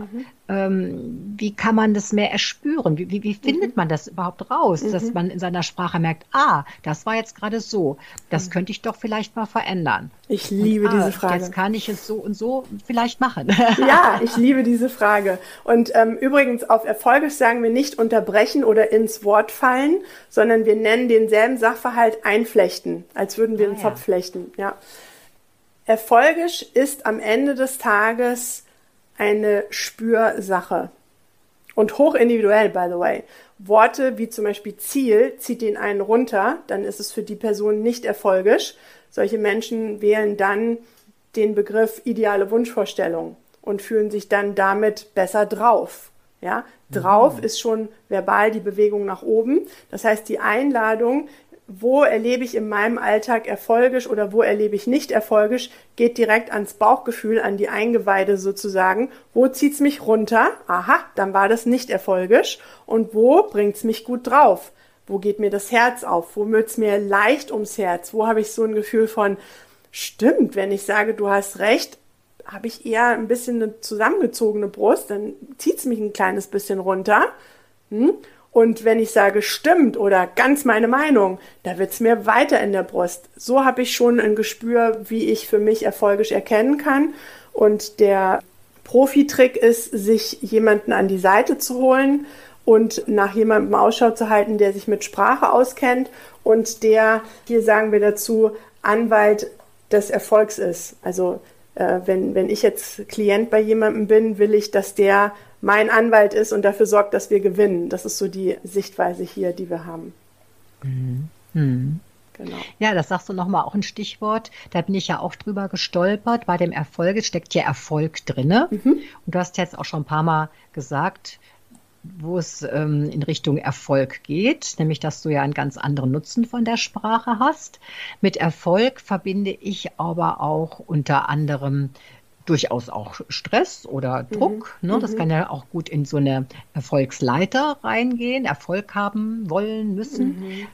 wie kann man das mehr erspüren? Wie findet man das überhaupt raus, dass man in seiner Sprache merkt, das war jetzt gerade so, das könnte ich doch vielleicht mal verändern. Ich liebe diese Frage. Jetzt kann ich es so und so vielleicht machen. Ja, ich liebe diese Frage. Und übrigens, auf Erfolgisch sagen wir nicht unterbrechen oder ins Wort fallen, sondern wir nennen denselben Sachverhalt einflechten, als würden wir einen Zopf flechten. Ja. Erfolgisch ist am Ende des Tages eine Spürsache und hochindividuell, by the way. Worte wie zum Beispiel Ziel zieht den einen runter, dann ist es für die Person nicht erfolgisch. Solche Menschen wählen dann den Begriff ideale Wunschvorstellung und fühlen sich dann damit besser drauf. Ja, drauf ist schon verbal die Bewegung nach oben. Das heißt, die Einladung, wo erlebe ich in meinem Alltag erfolgisch oder wo erlebe ich nicht erfolgisch, geht direkt ans Bauchgefühl, an die Eingeweide sozusagen. Wo zieht's mich runter? Aha, dann war das nicht erfolgisch. Und wo bringt's mich gut drauf? Wo geht mir das Herz auf? Wo wird's mir leicht ums Herz? Wo habe ich so ein Gefühl von, stimmt, wenn ich sage, du hast recht, habe ich eher ein bisschen eine zusammengezogene Brust, dann zieht's mich ein kleines bisschen runter. Und wenn ich sage, stimmt oder ganz meine Meinung, da wird's mir weiter in der Brust. So habe ich schon ein Gespür, wie ich für mich erfolgisch erkennen kann. Und der Profi-Trick ist, sich jemanden an die Seite zu holen und nach jemandem Ausschau zu halten, der sich mit Sprache auskennt und der, hier sagen wir dazu, Anwalt des Erfolgs ist. Also wenn ich jetzt Klient bei jemandem bin, will ich, dass der mein Anwalt ist und dafür sorgt, dass wir gewinnen. Das ist so die Sichtweise hier, die wir haben. Genau. Ja, das sagst du nochmal auch ein Stichwort. Da bin ich ja auch drüber gestolpert. Bei dem Erfolg steckt ja Erfolg drinne. Und du hast jetzt auch schon ein paar Mal gesagt, wo es in Richtung Erfolg geht, nämlich dass du ja einen ganz anderen Nutzen von der Sprache hast. Mit Erfolg verbinde ich aber auch unter anderem durchaus auch Stress oder Druck. Ne? Das kann ja auch gut in so eine Erfolgsleiter reingehen, Erfolg haben wollen, müssen.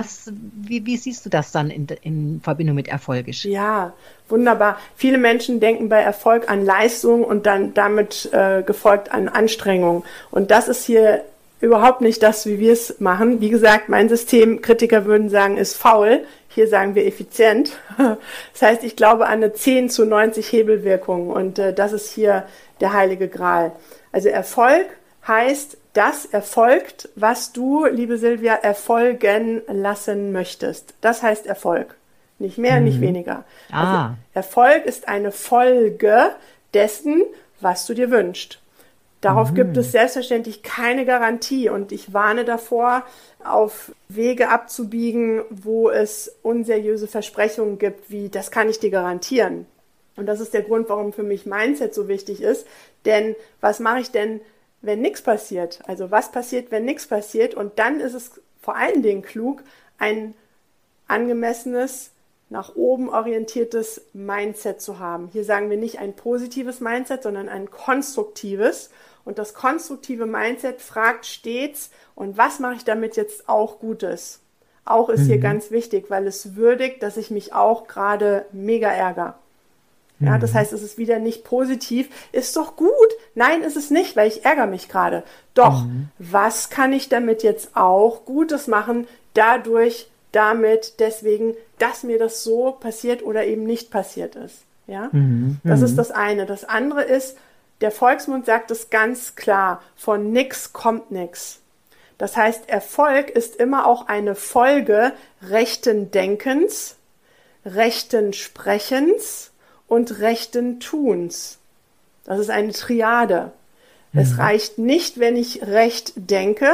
Wie siehst du das dann in Verbindung mit erfolgisch? Ja, wunderbar. Viele Menschen denken bei Erfolg an Leistung und dann damit gefolgt an Anstrengung. Und das ist hier überhaupt nicht das, wie wir es machen. Wie gesagt, mein System, Kritiker würden sagen, ist faul. Hier sagen wir effizient. Das heißt, ich glaube an eine 10:90 Hebelwirkung und das ist hier der heilige Gral. Also Erfolg heißt, das erfolgt, was du, liebe Silvia, erfolgen lassen möchtest. Das heißt Erfolg. Nicht mehr, nicht weniger. Also Erfolg ist eine Folge dessen, was du dir wünschst. Darauf gibt es selbstverständlich keine Garantie und ich warne davor, auf Wege abzubiegen, wo es unseriöse Versprechungen gibt, wie das kann ich dir garantieren. Und das ist der Grund, warum für mich Mindset so wichtig ist. Denn was mache ich denn, wenn nichts passiert? Also was passiert, wenn nichts passiert? Und dann ist es vor allen Dingen klug, ein angemessenes, nach oben orientiertes Mindset zu haben. Hier sagen wir nicht ein positives Mindset, sondern ein konstruktives. Und das konstruktive Mindset fragt stets, und was mache ich damit jetzt auch Gutes? Auch ist hier ganz wichtig, weil es würdigt, dass ich mich auch gerade mega ärgere. Ja, das heißt, es ist wieder nicht positiv. Ist doch gut. Nein, ist es nicht, weil ich ärgere mich gerade. Doch, was kann ich damit jetzt auch Gutes machen? Dadurch, damit, deswegen, dass mir das so passiert oder eben nicht passiert ist. Ja, das ist das eine. Das andere ist, der Volksmund sagt es ganz klar, von nix kommt nix. Das heißt, Erfolg ist immer auch eine Folge rechten Denkens, rechten Sprechens und rechten Tuns. Das ist eine Triade. Es reicht nicht, wenn ich recht denke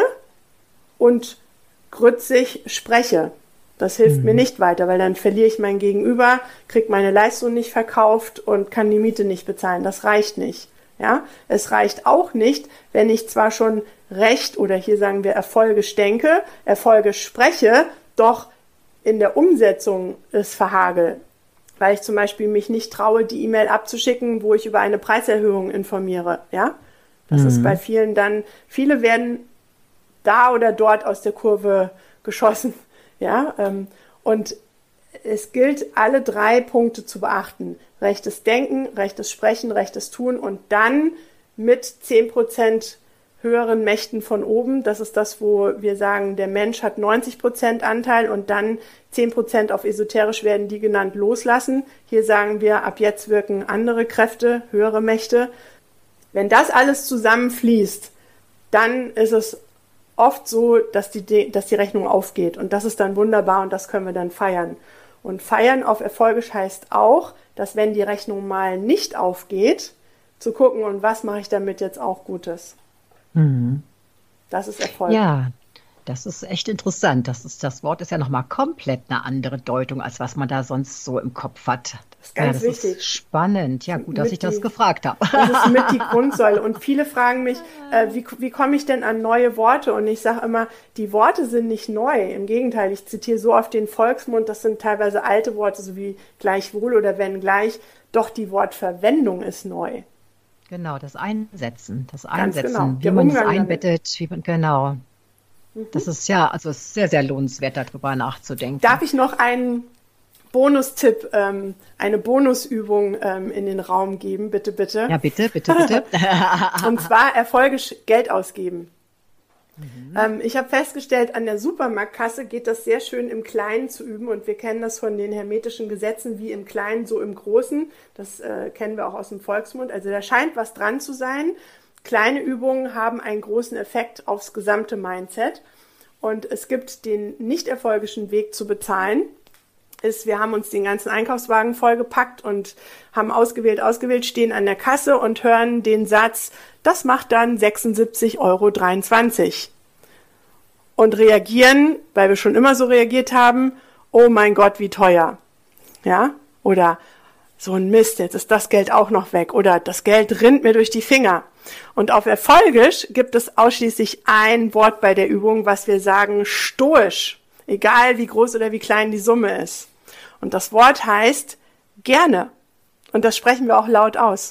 und grützig spreche. Das hilft mir nicht weiter, weil dann verliere ich mein Gegenüber, kriege meine Leistung nicht verkauft und kann die Miete nicht bezahlen. Das reicht nicht. Ja, es reicht auch nicht, wenn ich zwar schon recht oder hier sagen wir erfolgisch denke, erfolgisch spreche, doch in der Umsetzung es verhagel, weil ich zum Beispiel mich nicht traue, die E-Mail abzuschicken, wo ich über eine Preiserhöhung informiere, ja. Das ist bei vielen dann, viele werden da oder dort aus der Kurve geschossen, ja. Und es gilt, alle 3 Punkte zu beachten. Rechtes Denken, rechtes Sprechen, rechtes Tun und dann mit 10% höheren Mächten von oben. Das ist das, wo wir sagen, der Mensch hat 90% Anteil und dann 10% auf esoterisch werden die genannt loslassen. Hier sagen wir, ab jetzt wirken andere Kräfte, höhere Mächte. Wenn das alles zusammenfließt, dann ist es oft so, dass die Rechnung aufgeht. Und das ist dann wunderbar und das können wir dann feiern. Und feiern auf Erfolgisch heißt auch, dass wenn die Rechnung mal nicht aufgeht, zu gucken, und was mache ich damit jetzt auch Gutes. Das ist Erfolg. Ja, das ist echt interessant. Das Wort ist ja nochmal komplett eine andere Deutung, als was man da sonst so im Kopf hat. Das ist ganz das wichtig. Ist spannend. Ja, gut, dass ich das gefragt habe. Das ist mit die Grundsäule. Und viele fragen mich, wie komme ich denn an neue Worte? Und ich sage immer, die Worte sind nicht neu. Im Gegenteil, ich zitiere so oft den Volksmund, das sind teilweise alte Worte, so wie gleichwohl oder wenn gleich. Doch die Wortverwendung ist neu. Genau, das Einsetzen, genau. Wie man es einbettet, genau. Das ist ja, also es ist sehr, sehr lohnenswert, darüber nachzudenken. Darf ich noch einen Bonustipp, eine Bonusübung in den Raum geben? Bitte, bitte. Ja, bitte. Und zwar erfolgisch Geld ausgeben. Ich habe festgestellt, an der Supermarktkasse geht das sehr schön im Kleinen zu üben und wir kennen das von den hermetischen Gesetzen wie im Kleinen, so im Großen. Das kennen wir auch aus dem Volksmund. Also da scheint was dran zu sein. Kleine Übungen haben einen großen Effekt aufs gesamte Mindset. Und es gibt den nicht erfolgischen Weg zu bezahlen. Wir haben uns den ganzen Einkaufswagen vollgepackt und haben ausgewählt, stehen an der Kasse und hören den Satz, das macht dann 76,23 € und reagieren, weil wir schon immer so reagiert haben, oh mein Gott, wie teuer. Ja? Oder so ein Mist, jetzt ist das Geld auch noch weg. Oder das Geld rinnt mir durch die Finger. Und auf Erfolgisch gibt es ausschließlich ein Wort bei der Übung, was wir sagen, stoisch. Egal wie groß oder wie klein die Summe ist. Und das Wort heißt gerne. Und das sprechen wir auch laut aus.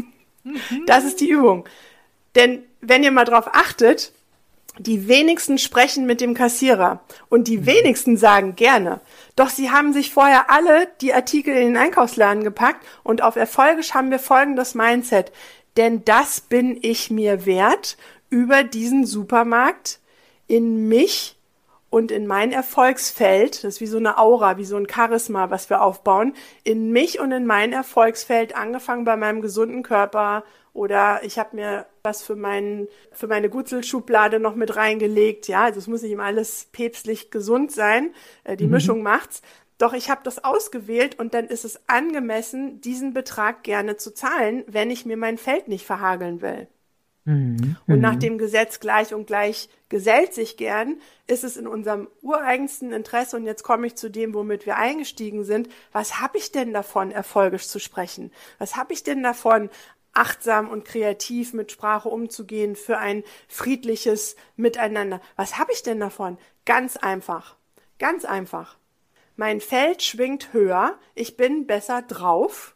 Das ist die Übung. Denn wenn ihr mal drauf achtet, die wenigsten sprechen mit dem Kassierer und die wenigsten sagen gerne. Doch sie haben sich vorher alle die Artikel in den Einkaufsladen gepackt und auf Erfolgisch haben wir folgendes Mindset. Denn das bin ich mir wert, über diesen Supermarkt in mich und in mein Erfolgsfeld, das ist wie so eine Aura, wie so ein Charisma, was wir aufbauen, in mich und in mein Erfolgsfeld, angefangen bei meinem gesunden Körper oder ich habe mir was für meine Gutzelschublade noch mit reingelegt, ja, also es muss nicht immer alles päpstlich gesund sein, die Mischung macht's. Doch ich habe das ausgewählt und dann ist es angemessen, diesen Betrag gerne zu zahlen, wenn ich mir mein Feld nicht verhageln will. Und nach dem Gesetz gleich und gleich gesellt sich gern, ist es in unserem ureigensten Interesse, und jetzt komme ich zu dem, womit wir eingestiegen sind, was habe ich denn davon, erfolgisch zu sprechen? Was habe ich denn davon, achtsam und kreativ mit Sprache umzugehen für ein friedliches Miteinander? Was habe ich denn davon? Ganz einfach. Ganz einfach. Mein Feld schwingt höher, ich bin besser drauf.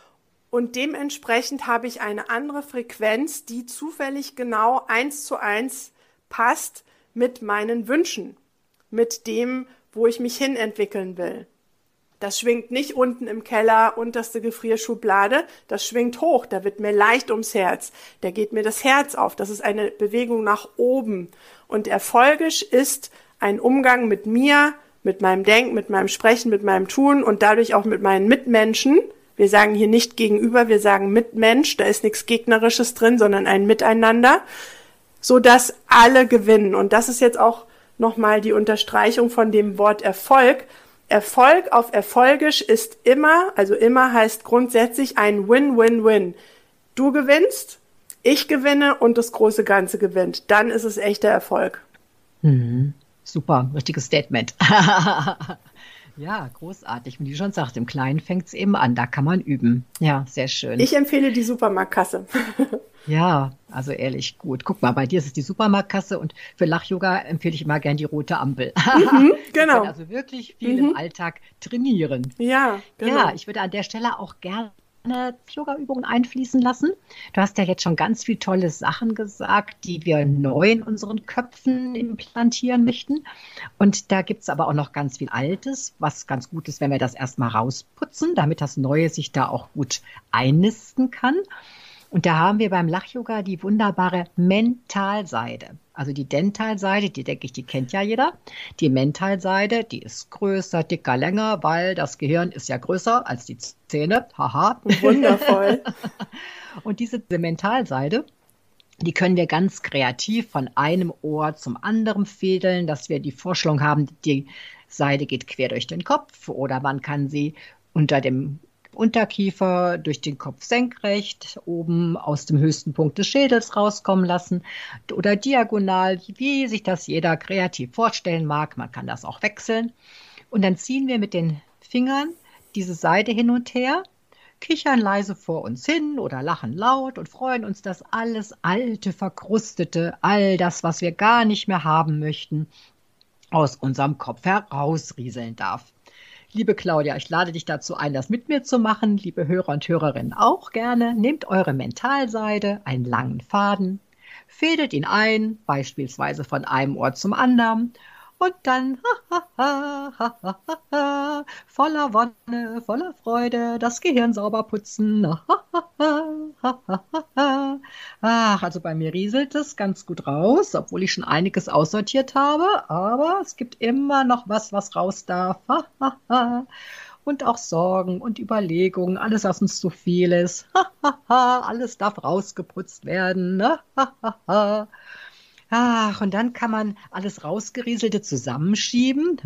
Und dementsprechend habe ich eine andere Frequenz, die zufällig genau 1:1 passt mit meinen Wünschen, mit dem, wo ich mich hin entwickeln will. Das schwingt nicht unten im Keller, unterste Gefrierschublade, das schwingt hoch, da wird mir leicht ums Herz, da geht mir das Herz auf, das ist eine Bewegung nach oben. Und erfolgisch ist ein Umgang mit mir, mit meinem Denken, mit meinem Sprechen, mit meinem Tun und dadurch auch mit meinen Mitmenschen. Wir sagen hier nicht gegenüber, wir sagen Mitmensch, da ist nichts Gegnerisches drin, sondern ein Miteinander, so dass alle gewinnen. Und das ist jetzt auch nochmal die Unterstreichung von dem Wort Erfolg. Erfolg auf Erfolgisch ist immer, also immer heißt grundsätzlich ein Win-Win-Win. Du gewinnst, ich gewinne und das große Ganze gewinnt. Dann ist es echter Erfolg. Super, richtiges Statement. Ja, großartig. Und wie du schon sagst, im Kleinen fängt es eben an. Da kann man üben. Ja, sehr schön. Ich empfehle die Supermarktkasse. Ja, also ehrlich gut. Guck mal, bei dir ist es die Supermarktkasse und für Lach-Yoga empfehle ich immer gern die rote Ampel. Wir können Genau. also wirklich viel im Alltag trainieren. Ja, Ja, genau. ich würde an der Stelle auch gerne Yoga-Übungen einfließen lassen. Du hast ja jetzt schon ganz viele tolle Sachen gesagt, die wir neu in unseren Köpfen implantieren möchten. Und da gibt es aber auch noch ganz viel Altes, was ganz gut ist, wenn wir das erstmal rausputzen, damit das Neue sich da auch gut einnisten kann. Und da haben wir beim Lach-Yoga die wunderbare Mentalseide. Also die Dentalseide, die denke ich, die kennt ja jeder. Die Mentalseide, die ist größer, dicker, länger, weil das Gehirn ist ja größer als die Zähne. Haha. Wundervoll. Und diese Mentalseide, die können wir ganz kreativ von einem Ohr zum anderen fädeln, dass wir die Vorstellung haben, die Seide geht quer durch den Kopf oder man kann sie unter dem Unterkiefer durch den Kopf senkrecht, oben aus dem höchsten Punkt des Schädels rauskommen lassen oder diagonal, wie sich das jeder kreativ vorstellen mag. Man kann das auch wechseln. Und dann ziehen wir mit den Fingern diese Seite hin und her, kichern leise vor uns hin oder lachen laut und freuen uns, dass alles alte, verkrustete, all das, was wir gar nicht mehr haben möchten, aus unserem Kopf herausrieseln darf. Liebe Claudia, ich lade dich dazu ein, das mit mir zu machen. Liebe Hörer und Hörerinnen auch gerne. Nehmt eure Mentalseide, einen langen Faden, fädelt ihn ein, beispielsweise von einem Ohr zum anderen. Und dann voller Wonne, voller Freude, das Gehirn sauber putzen. Ach, also bei mir rieselt es ganz gut raus, obwohl ich schon einiges aussortiert habe. Aber es gibt immer noch was raus darf. Und auch Sorgen und Überlegungen, alles, was uns zu viel ist. Alles darf rausgeputzt werden. Ach, und dann kann man alles Rausgerieselte zusammenschieben.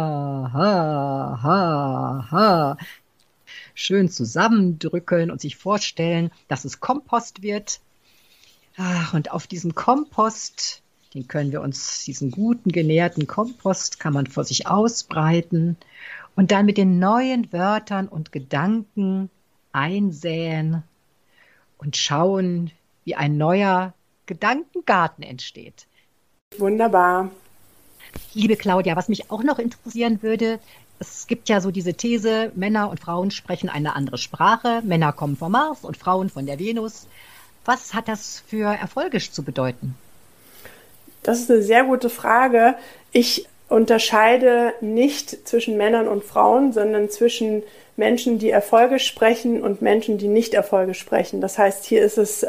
Schön zusammendrücken und sich vorstellen, dass es Kompost wird. Ach, und auf diesem Kompost, diesen guten, genährten Kompost kann man vor sich ausbreiten und dann mit den neuen Wörtern und Gedanken einsäen und schauen, wie ein neuer Gedankengarten entsteht. Wunderbar. Liebe Claudia, was mich auch noch interessieren würde, es gibt ja so diese These, Männer und Frauen sprechen eine andere Sprache, Männer kommen vom Mars und Frauen von der Venus. Was hat das für Erfolge zu bedeuten? Das ist eine sehr gute Frage. Ich unterscheide nicht zwischen Männern und Frauen, sondern zwischen Menschen, die Erfolge sprechen und Menschen, die nicht Erfolge sprechen. Das heißt, hier ist es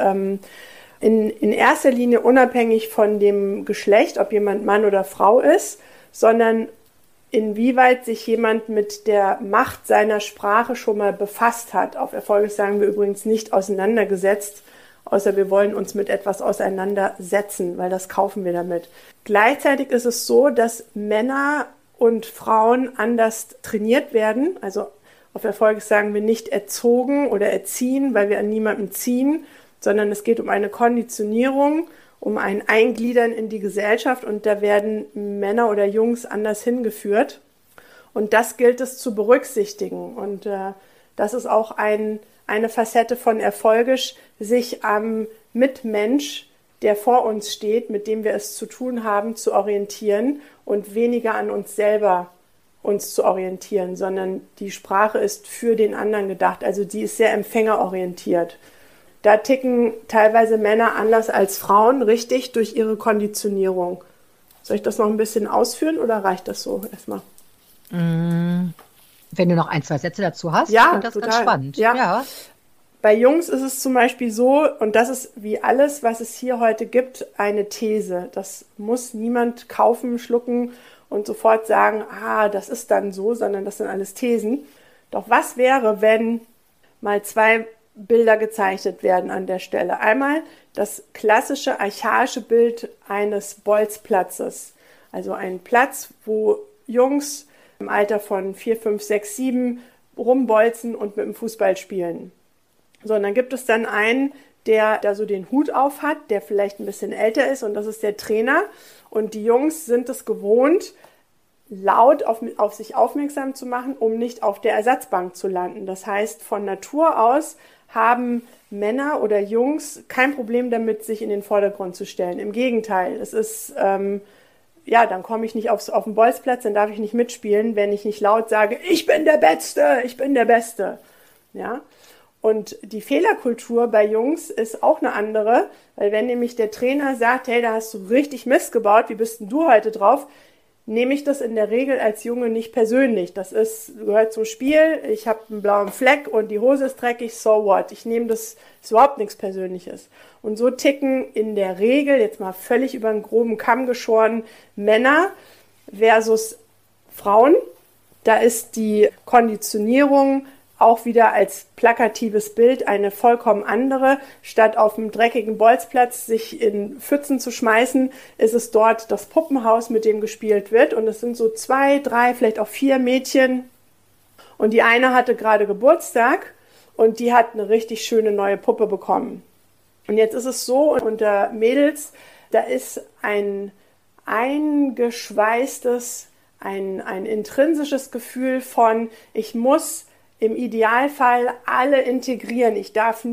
in erster Linie unabhängig von dem Geschlecht, ob jemand Mann oder Frau ist, sondern inwieweit sich jemand mit der Macht seiner Sprache schon mal befasst hat. Auf Erfolge sagen wir übrigens nicht auseinandergesetzt, außer wir wollen uns mit etwas auseinandersetzen, weil das kaufen wir damit. Gleichzeitig ist es so, dass Männer und Frauen anders trainiert werden. Also auf Erfolge sagen wir nicht erzogen oder erziehen, weil wir an niemandem ziehen, sondern es geht um eine Konditionierung, um ein Eingliedern in die Gesellschaft und da werden Männer oder Jungs anders hingeführt. Und das gilt es zu berücksichtigen. Und das ist auch eine Facette von Erfolgisch, sich am Mitmensch, der vor uns steht, mit dem wir es zu tun haben, zu orientieren und weniger an uns selber uns zu orientieren, sondern die Sprache ist für den anderen gedacht. Also die ist sehr empfängerorientiert. Da ticken teilweise Männer anders als Frauen, richtig, durch ihre Konditionierung. Soll ich das noch ein bisschen ausführen oder reicht das so erstmal? Wenn du noch ein, zwei Sätze dazu hast, Ja, klingt das total. ganz spannend. Ja. Bei Jungs ist es zum Beispiel so, und das ist wie alles, was es hier heute gibt, eine These. Das muss niemand kaufen, schlucken und sofort sagen, das ist dann so, sondern das sind alles Thesen. Doch was wäre, wenn mal zwei Bilder gezeichnet werden an der Stelle? Einmal das klassische archaische Bild eines Bolzplatzes. Also ein Platz, wo Jungs im Alter von 4, 5, 6, 7 rumbolzen und mit dem Fußball spielen. So, und dann gibt es dann einen, der da so den Hut auf hat, der vielleicht ein bisschen älter ist und das ist der Trainer. Und die Jungs sind es gewohnt, laut auf sich aufmerksam zu machen, um nicht auf der Ersatzbank zu landen. Das heißt, von Natur aus haben Männer oder Jungs kein Problem damit, sich in den Vordergrund zu stellen. Im Gegenteil, es ist, dann komme ich nicht auf den Bolzplatz, dann darf ich nicht mitspielen, wenn ich nicht laut sage, ich bin der Beste, ich bin der Beste. Ja? Und die Fehlerkultur bei Jungs ist auch eine andere, weil wenn nämlich der Trainer sagt, hey, da hast du richtig Mist gebaut, wie bist denn du heute drauf? Nehme ich das in der Regel als Junge nicht persönlich. Gehört zum Spiel, ich habe einen blauen Fleck und die Hose ist dreckig, so what? Ich nehme das, ist überhaupt nichts Persönliches. Und so ticken in der Regel, jetzt mal völlig über einen groben Kamm geschoren, Männer versus Frauen. Da ist die Konditionierung auch wieder als plakatives Bild eine vollkommen andere. Statt auf dem dreckigen Bolzplatz sich in Pfützen zu schmeißen, ist es dort das Puppenhaus, mit dem gespielt wird. Und es sind so 2, 3, vielleicht auch 4 Mädchen. Und die eine hatte gerade Geburtstag und die hat eine richtig schöne neue Puppe bekommen. Und jetzt ist es so, unter Mädels, da ist ein eingeschweißtes, ein intrinsisches Gefühl von, ich muss im Idealfall alle integrieren. Ich darf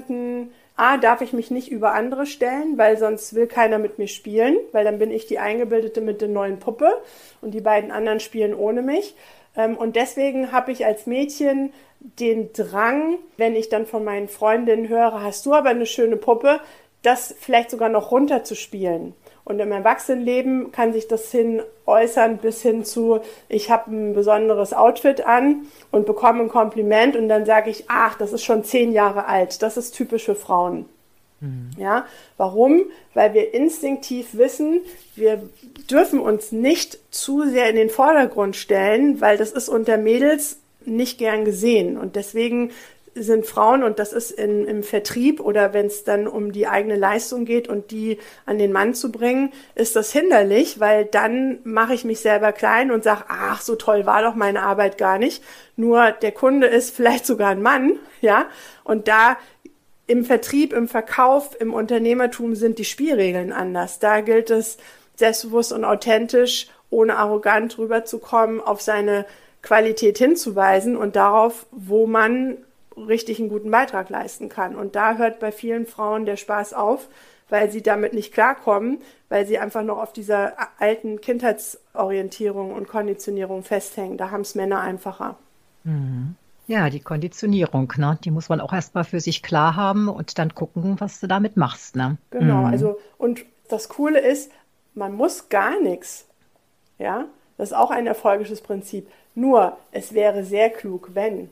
darf ich mich nicht über andere stellen, weil sonst will keiner mit mir spielen, weil dann bin ich die Eingebildete mit der neuen Puppe und die beiden anderen spielen ohne mich. Und deswegen habe ich als Mädchen den Drang, wenn ich dann von meinen Freundinnen höre, hast du aber eine schöne Puppe, das vielleicht sogar noch runterzuspielen. Und im Erwachsenenleben kann sich das äußern bis hin zu, ich habe ein besonderes Outfit an und bekomme ein Kompliment und dann sage ich, ach, das ist schon 10 Jahre alt. Das ist typisch für Frauen. Mhm. Ja, warum? Weil wir instinktiv wissen, wir dürfen uns nicht zu sehr in den Vordergrund stellen, weil das ist unter Mädels nicht gern gesehen. Und deswegen sind Frauen, und das ist im Vertrieb oder wenn es dann um die eigene Leistung geht und die an den Mann zu bringen, ist das hinderlich, weil dann mache ich mich selber klein und sage, ach, so toll war doch meine Arbeit gar nicht. Nur der Kunde ist vielleicht sogar ein Mann, ja, und da im Vertrieb, im Verkauf, im Unternehmertum sind die Spielregeln anders. Da gilt es, selbstbewusst und authentisch, ohne arrogant rüberzukommen, auf seine Qualität hinzuweisen und darauf, wo man richtig einen guten Beitrag leisten kann. Und da hört bei vielen Frauen der Spaß auf, weil sie damit nicht klarkommen, weil sie einfach noch auf dieser alten Kindheitsorientierung und Konditionierung festhängen. Da haben es Männer einfacher. Mhm. Ja, die Konditionierung, ne? Die muss man auch erstmal für sich klar haben und dann gucken, was du damit machst, ne? Genau, also und das Coole ist, man muss gar nichts. Ja, das ist auch ein erfolgisches Prinzip. Nur, es wäre sehr klug, wenn.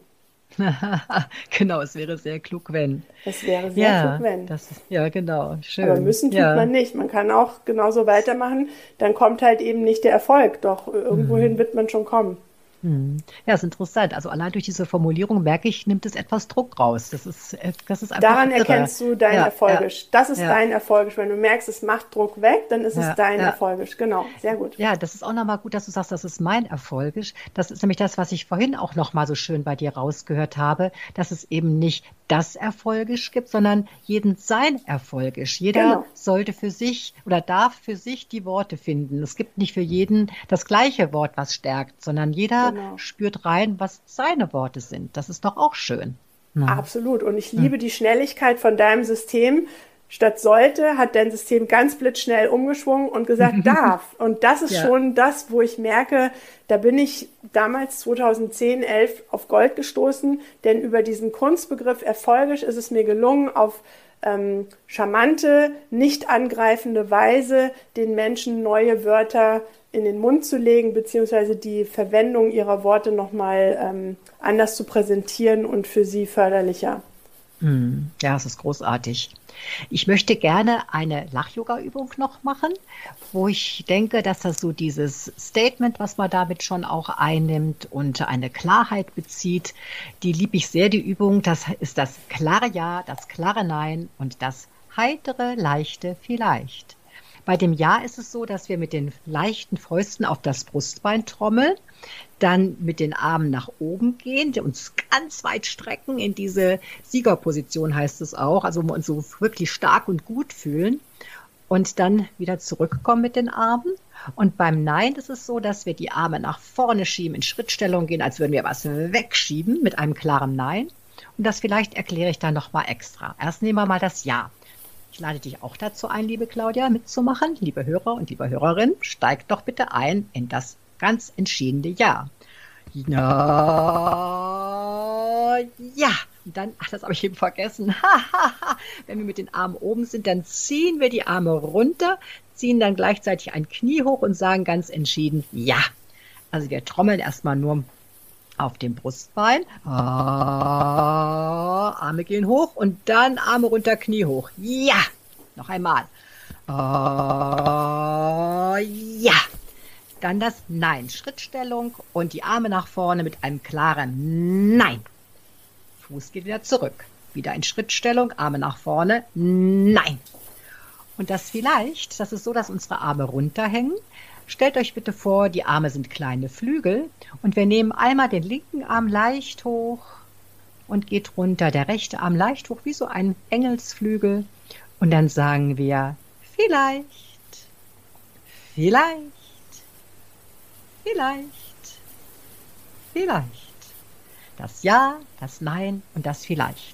Genau, es wäre sehr klug, wenn. Es wäre sehr klug, wenn. Ja, genau, schön. Aber müssen tut man nicht. Man kann auch genauso weitermachen. Dann kommt halt eben nicht der Erfolg. Doch irgendwohin wird man schon kommen. Ja, ist interessant. Also allein durch diese Formulierung merke ich, nimmt es etwas Druck raus. Das ist einfach Daran irre. erkennst du dein Erfolgisch. Das ist dein Erfolgisch. Wenn du merkst, es macht Druck weg, dann ist es dein Erfolgisch. Genau, sehr gut. Ja, das ist auch nochmal gut, dass du sagst, das ist mein Erfolgisch. Das ist nämlich das, was ich vorhin auch nochmal so schön bei dir rausgehört habe, dass es eben nicht das Erfolgisch gibt, sondern jeden sein Erfolgisch. Jeder sollte für sich oder darf für sich die Worte finden. Es gibt nicht für jeden das gleiche Wort, was stärkt, sondern jeder spürt rein, was seine Worte sind. Das ist doch auch schön. Absolut. Und ich liebe die Schnelligkeit von deinem System. Statt sollte hat dein System ganz blitzschnell umgeschwungen und gesagt, darf. Und das ist schon das, wo ich merke, da bin ich damals 2010, 11 auf Gold gestoßen, denn über diesen Kunstbegriff erfolgisch ist es mir gelungen, auf charmante, nicht angreifende Weise den Menschen neue Wörter in den Mund zu legen, beziehungsweise die Verwendung ihrer Worte nochmal anders zu präsentieren und für sie förderlicher. Ja, es ist großartig. Ich möchte gerne eine Lach-Yoga-Übung noch machen, wo ich denke, dass das so dieses Statement, was man damit schon auch einnimmt und eine Klarheit bezieht, die liebe ich sehr, die Übung. Das ist das klare Ja, das klare Nein und das heitere, leichte Vielleicht. Bei dem Ja ist es so, dass wir mit den leichten Fäusten auf das Brustbein trommeln, dann mit den Armen nach oben gehen, uns ganz weit strecken in diese Siegerposition heißt es auch, also wir uns so wirklich stark und gut fühlen. und dann wieder zurückkommen mit den Armen. Und beim Nein ist es so, dass wir die Arme nach vorne schieben, in Schrittstellung gehen, als würden wir was wegschieben mit einem klaren Nein. Und das vielleicht erkläre ich dann nochmal extra. Erst nehmen wir mal das Ja. Ich lade dich auch dazu ein, liebe Claudia, mitzumachen. Liebe Hörer und liebe Hörerin, steigt doch bitte ein in das ganz entschiedene Ja. Ja. Ja. Und dann, das habe ich eben vergessen. Wenn wir mit den Armen oben sind, dann ziehen wir die Arme runter, ziehen dann gleichzeitig ein Knie hoch und sagen ganz entschieden Ja. Also wir trommeln erstmal nur auf dem Brustbein. Arme gehen hoch und dann Arme runter, Knie hoch. Ja. Noch einmal. Ja. Dann das Nein. Schrittstellung und die Arme nach vorne mit einem klaren Nein. Fuß geht wieder zurück. Wieder in Schrittstellung, Arme nach vorne. Nein. Und das vielleicht, das ist so, dass unsere Arme runterhängen. Stellt euch bitte vor, die Arme sind kleine Flügel und wir nehmen einmal den linken Arm leicht hoch und geht runter. Der rechte Arm leicht hoch, wie so ein Engelsflügel. Und dann sagen wir vielleicht, vielleicht, vielleicht, vielleicht. Das Ja, das Nein und das Vielleicht.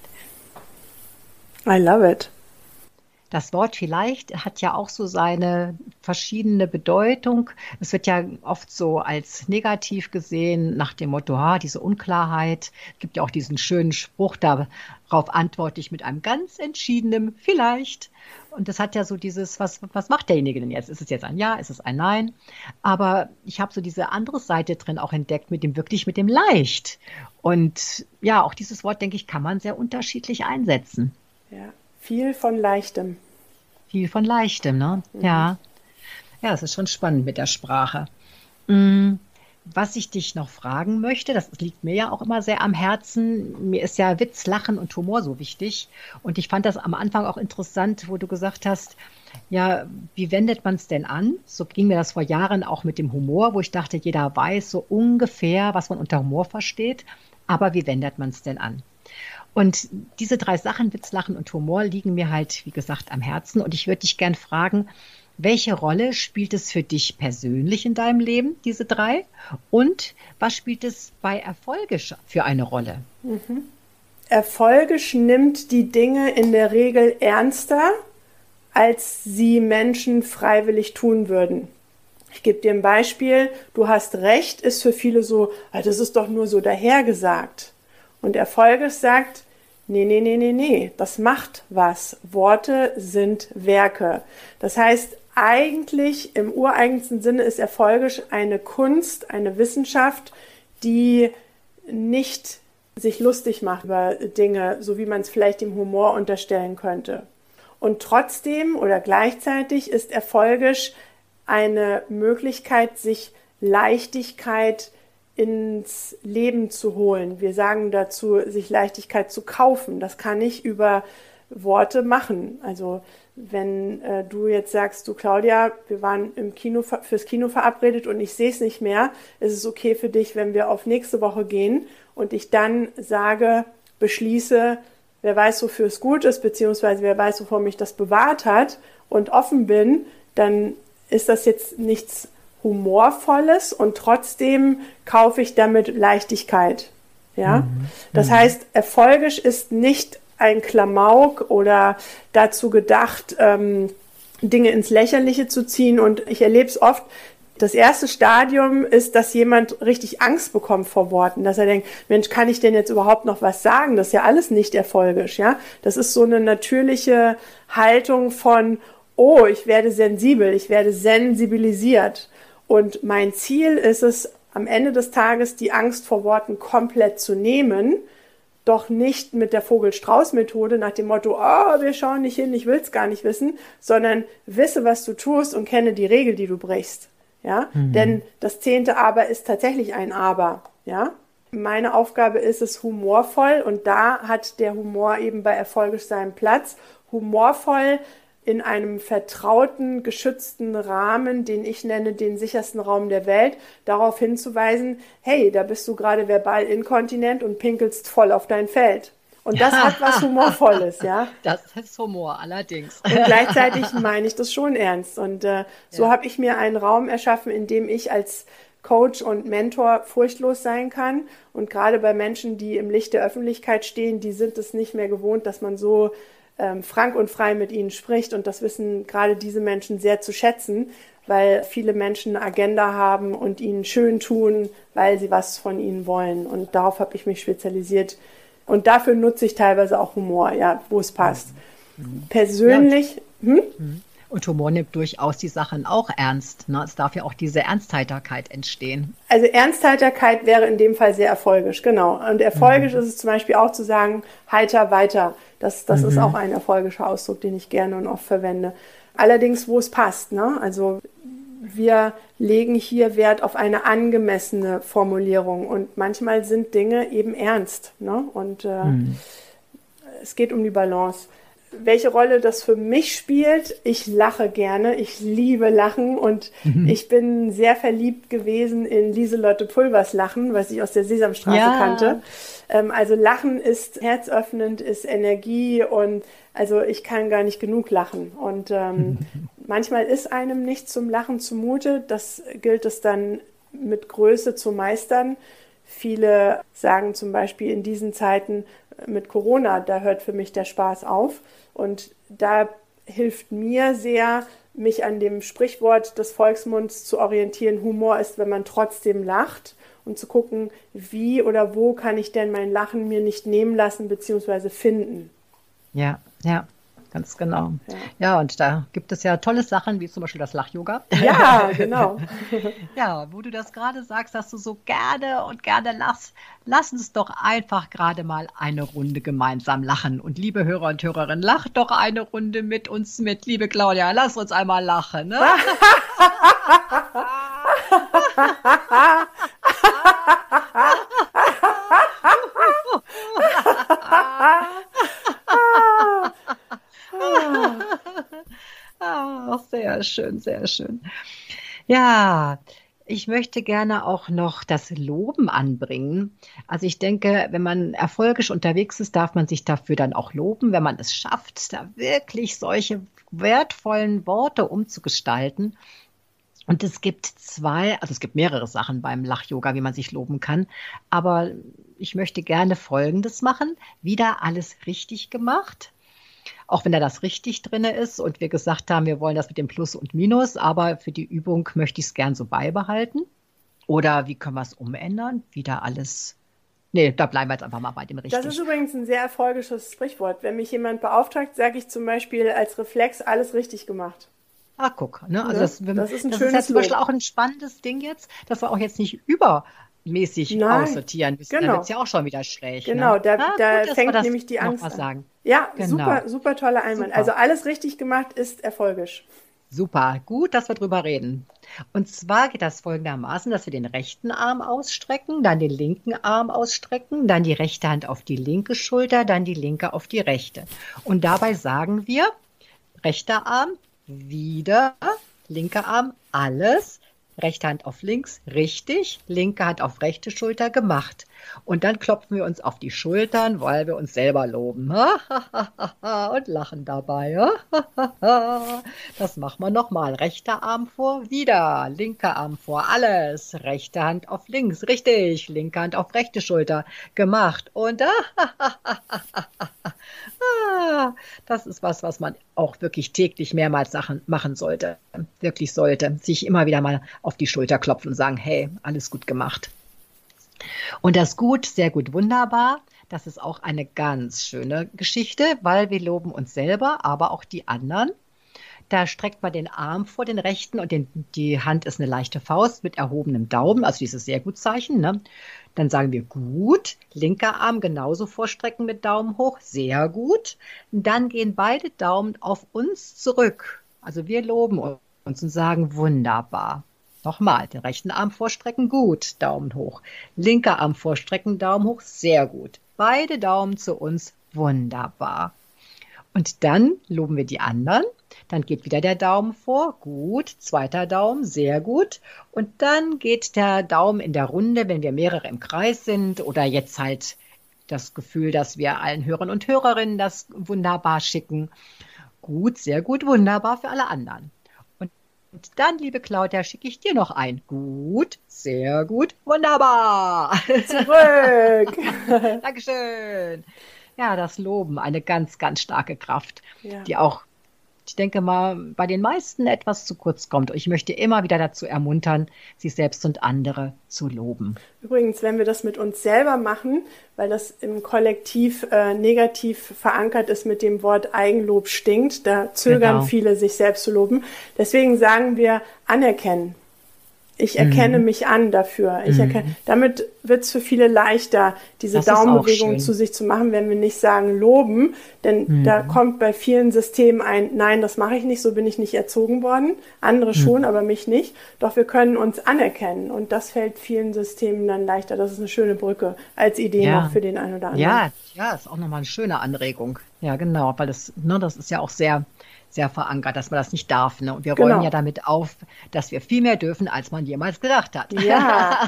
I love it. Das Wort vielleicht hat ja auch so seine verschiedene Bedeutung. Es wird ja oft so als negativ gesehen, nach dem Motto, diese Unklarheit. Es gibt ja auch diesen schönen Spruch, darauf antworte ich mit einem ganz entschiedenen Vielleicht. Und das hat ja so dieses, was macht derjenige denn jetzt? Ist es jetzt ein Ja, ist es ein Nein? Aber ich habe so diese andere Seite drin auch entdeckt, mit dem Leicht. Und ja, auch dieses Wort, denke ich, kann man sehr unterschiedlich einsetzen. Ja, viel von Leichtem. Viel von Leichtem, ne? Mhm. Ja. Ja, es ist schon spannend mit der Sprache. Was ich dich noch fragen möchte, das liegt mir ja auch immer sehr am Herzen. Mir ist ja Witz, Lachen und Humor so wichtig. Und ich fand das am Anfang auch interessant, wo du gesagt hast, ja, wie wendet man es denn an? So ging mir das vor Jahren auch mit dem Humor, wo ich dachte, jeder weiß so ungefähr, was man unter Humor versteht. Aber wie wendet man es denn an? Und diese 3 Sachen, Witz, Lachen und Humor, liegen mir halt, wie gesagt, am Herzen. Und ich würde dich gern fragen, welche Rolle spielt es für dich persönlich in deinem Leben, diese 3? Und was spielt es bei Erfolgisch für eine Rolle? Erfolgisch nimmt die Dinge in der Regel ernster, als sie Menschen freiwillig tun würden. Ich gebe dir ein Beispiel. Du hast recht, ist für viele so, das ist doch nur so dahergesagt. Und Erfolgisch sagt, nee, das macht was. Worte sind Werke. Das heißt, eigentlich im ureigensten Sinne ist Erfolgisch eine Kunst, eine Wissenschaft, die nicht sich lustig macht über Dinge, so wie man es vielleicht dem Humor unterstellen könnte. Und trotzdem oder gleichzeitig ist Erfolgisch eine Möglichkeit, sich Leichtigkeit ins Leben zu holen. Wir sagen dazu, sich Leichtigkeit zu kaufen. Das kann ich über Worte machen. Also wenn du jetzt sagst, du Claudia, wir waren im Kino fürs Kino verabredet und ich sehe es nicht mehr, ist es okay für dich, wenn wir auf nächste Woche gehen und ich dann sage, beschließe, wer weiß, wofür es gut ist, beziehungsweise wer weiß, wovor mich das bewahrt hat und offen bin, dann ist das jetzt nichts Humorvolles und trotzdem kaufe ich damit Leichtigkeit. Ja? Das heißt, Erfolgisch ist nicht ein Klamauk oder dazu gedacht, Dinge ins Lächerliche zu ziehen. Und ich erlebe es oft, das erste Stadium ist, dass jemand richtig Angst bekommt vor Worten, dass er denkt, Mensch, kann ich denn jetzt überhaupt noch was sagen? Das ist ja alles nicht erfolgisch. Ja? Das ist so eine natürliche Haltung von, oh, ich werde sensibel, ich werde sensibilisiert. Und mein Ziel ist es, am Ende des Tages die Angst vor Worten komplett zu nehmen, doch nicht mit der Vogel-Strauß-Methode nach dem Motto, wir schauen nicht hin, ich will es gar nicht wissen, sondern wisse, was du tust und kenne die Regel, die du brichst. Ja? Denn das 10. Aber ist tatsächlich ein Aber. Ja? Meine Aufgabe ist es humorvoll und da hat der Humor eben bei Erfolgisch seinen Platz. Humorvoll in einem vertrauten, geschützten Rahmen, den ich nenne den sichersten Raum der Welt, darauf hinzuweisen, hey, da bist du gerade verbal inkontinent und pinkelst voll auf dein Feld. Und das hat was Humorvolles, ja. Das ist Humor, allerdings. Und gleichzeitig meine ich das schon ernst. Und so habe ich mir einen Raum erschaffen, in dem ich als Coach und Mentor furchtlos sein kann. Und gerade bei Menschen, die im Licht der Öffentlichkeit stehen, die sind es nicht mehr gewohnt, dass man so frank und frei mit ihnen spricht. Und das wissen gerade diese Menschen sehr zu schätzen, weil viele Menschen eine Agenda haben und ihnen schön tun, weil sie was von ihnen wollen. Und darauf habe ich mich spezialisiert. Und dafür nutze ich teilweise auch Humor, ja, wo es passt. Persönlich. Und Humor nimmt durchaus die Sachen auch ernst. Ne? Es darf ja auch diese Ernstheiterkeit entstehen. Also Ernstheiterkeit wäre in dem Fall sehr erfolgisch, genau. Und erfolgisch ist es zum Beispiel auch zu sagen, heiter weiter. Das ist auch ein erfolgischer Ausdruck, den ich gerne und oft verwende. Allerdings, wo es passt, ne? Also wir legen hier Wert auf eine angemessene Formulierung und manchmal sind Dinge eben ernst, ne? Und es geht um die Balance. Welche Rolle das für mich spielt, ich lache gerne, ich liebe Lachen und ich bin sehr verliebt gewesen in Lieselotte Pulvers Lachen, was ich aus der Sesamstraße kannte. Also Lachen ist herzöffnend, ist Energie und also ich kann gar nicht genug lachen. Und manchmal ist einem nicht zum Lachen zumute, das gilt es dann mit Größe zu meistern. Viele sagen zum Beispiel in diesen Zeiten mit Corona, da hört für mich der Spaß auf. Und da hilft mir sehr, mich an dem Sprichwort des Volksmunds zu orientieren. Humor ist, wenn man trotzdem lacht und zu gucken, wie oder wo kann ich denn mein Lachen mir nicht nehmen lassen bzw. finden. Ja, ganz genau. Ja, und da gibt es ja tolle Sachen, wie zum Beispiel das Lach-Yoga. Ja, genau. Ja, wo du das gerade sagst, dass du so gerne lachst, lass uns doch einfach gerade mal eine Runde gemeinsam lachen. Und liebe Hörer und Hörerinnen, lacht doch eine Runde mit uns mit. Liebe Claudia, lass uns einmal lachen. Ne? Ach, sehr schön, sehr schön. Ja, ich möchte gerne auch noch das Loben anbringen. Also ich denke, wenn man erfolgreich unterwegs ist, darf man sich dafür dann auch loben, wenn man es schafft, da wirklich solche wertvollen Worte umzugestalten. Und es gibt mehrere Sachen beim Lach-Yoga, wie man sich loben kann. Aber ich möchte gerne Folgendes machen. Wieder alles richtig gemacht. Auch wenn da das richtig drin ist und wir gesagt haben, wir wollen das mit dem Plus und Minus, aber für die Übung möchte ich es gern so beibehalten. Oder wie können wir es umändern? Wieder alles. Nee, da bleiben wir jetzt einfach mal bei dem richtig. Das ist übrigens ein sehr erfolgisches Sprichwort. Wenn mich jemand beauftragt, sage ich zum Beispiel als Reflex alles richtig gemacht. Ah, guck. Ne? Also das ist ein das schönes ist ja zum Beispiel Lob. auch ein spannendes Ding jetzt, dass wir auch jetzt nicht übermäßig aussortieren müssen. Genau. Dann wird es ja auch schon wieder schräg. Genau, ne? da Gut, dass fängt wir das nämlich die noch Angst mal an. sagen. Ja, Genau. super toller Einwand. Super. Also alles richtig gemacht ist erfolgisch. Super, gut, dass wir drüber reden. Und zwar geht das folgendermaßen, dass wir den rechten Arm ausstrecken, dann den linken Arm ausstrecken, dann die rechte Hand auf die linke Schulter, dann die linke auf die rechte. Und dabei sagen wir, rechter Arm, wieder, linker Arm, alles, rechte Hand auf links, richtig, linke Hand auf rechte Schulter, gemacht. Und dann klopfen wir uns auf die Schultern, weil wir uns selber loben. Und lachen dabei. Das machen wir nochmal. Rechter Arm vor, wieder. Linker Arm vor, alles. Rechte Hand auf links, richtig. Linke Hand auf rechte Schulter, gemacht. Und das ist was man auch wirklich täglich mehrmals machen sollte. Wirklich sollte. Sich immer wieder mal auf die Schulter klopfen und sagen, hey, alles gut gemacht. Und das gut, sehr gut, wunderbar, das ist auch eine ganz schöne Geschichte, weil wir loben uns selber, aber auch die anderen. Da streckt man den Arm vor den rechten und die Hand ist eine leichte Faust mit erhobenem Daumen, also dieses sehr gut Zeichen. Ne? Dann sagen wir gut, linker Arm genauso vorstrecken mit Daumen hoch, sehr gut. Dann gehen beide Daumen auf uns zurück. Also wir loben uns und sagen wunderbar. Nochmal, den rechten Arm vorstrecken, gut, Daumen hoch. Linker Arm vorstrecken, Daumen hoch, sehr gut. Beide Daumen zu uns, wunderbar. Und dann loben wir die anderen. Dann geht wieder der Daumen vor, gut, zweiter Daumen, sehr gut. Und dann geht der Daumen in der Runde, wenn wir mehrere im Kreis sind oder jetzt halt das Gefühl, dass wir allen Hörern und Hörerinnen das wunderbar schicken. Gut, sehr gut, wunderbar für alle anderen. Und dann, liebe Claudia, schicke ich dir noch ein. Gut, sehr gut, wunderbar. Zurück. Dankeschön. Ja, das Loben, eine ganz, ganz starke Kraft, Ja. die auch, ich denke mal, bei den meisten etwas zu kurz kommt. Und ich möchte immer wieder dazu ermuntern, sich selbst und andere zu loben. Übrigens, wenn wir das mit uns selber machen, weil das im Kollektiv negativ verankert ist mit dem Wort Eigenlob stinkt, da zögern viele, sich selbst zu loben. Deswegen sagen wir anerkennen. Ich erkenne mich an dafür. Damit wird es für viele leichter, diese Daumenbewegung zu sich zu machen, wenn wir nicht sagen loben. Denn da kommt bei vielen Systemen ein, nein, das mache ich nicht, so bin ich nicht erzogen worden. Andere schon, aber mich nicht. Doch wir können uns anerkennen. Und das fällt vielen Systemen dann leichter. Das ist eine schöne Brücke als Idee noch für den einen oder anderen. Ja, ist auch nochmal eine schöne Anregung. Ja, genau, weil das ist ja auch sehr verankert, dass man das nicht darf. Ne? Und wir räumen ja damit auf, dass wir viel mehr dürfen, als man jemals gedacht hat. Ja.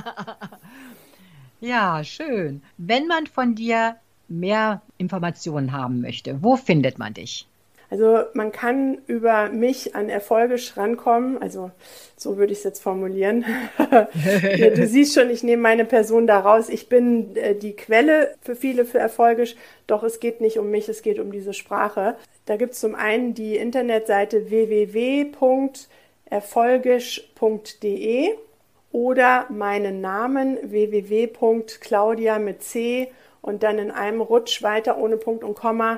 Ja, schön. Wenn man von dir mehr Informationen haben möchte, wo findet man dich? Also man kann über mich an Erfolgisch rankommen, also so würde ich es jetzt formulieren. Ja, du siehst schon, ich nehme meine Person da raus. Ich bin die Quelle für viele für Erfolgisch, doch es geht nicht um mich, es geht um diese Sprache. Da gibt es zum einen die Internetseite www.erfolgisch.de oder meinen Namen www.claudia mit C und dann in einem Rutsch weiter ohne Punkt und Komma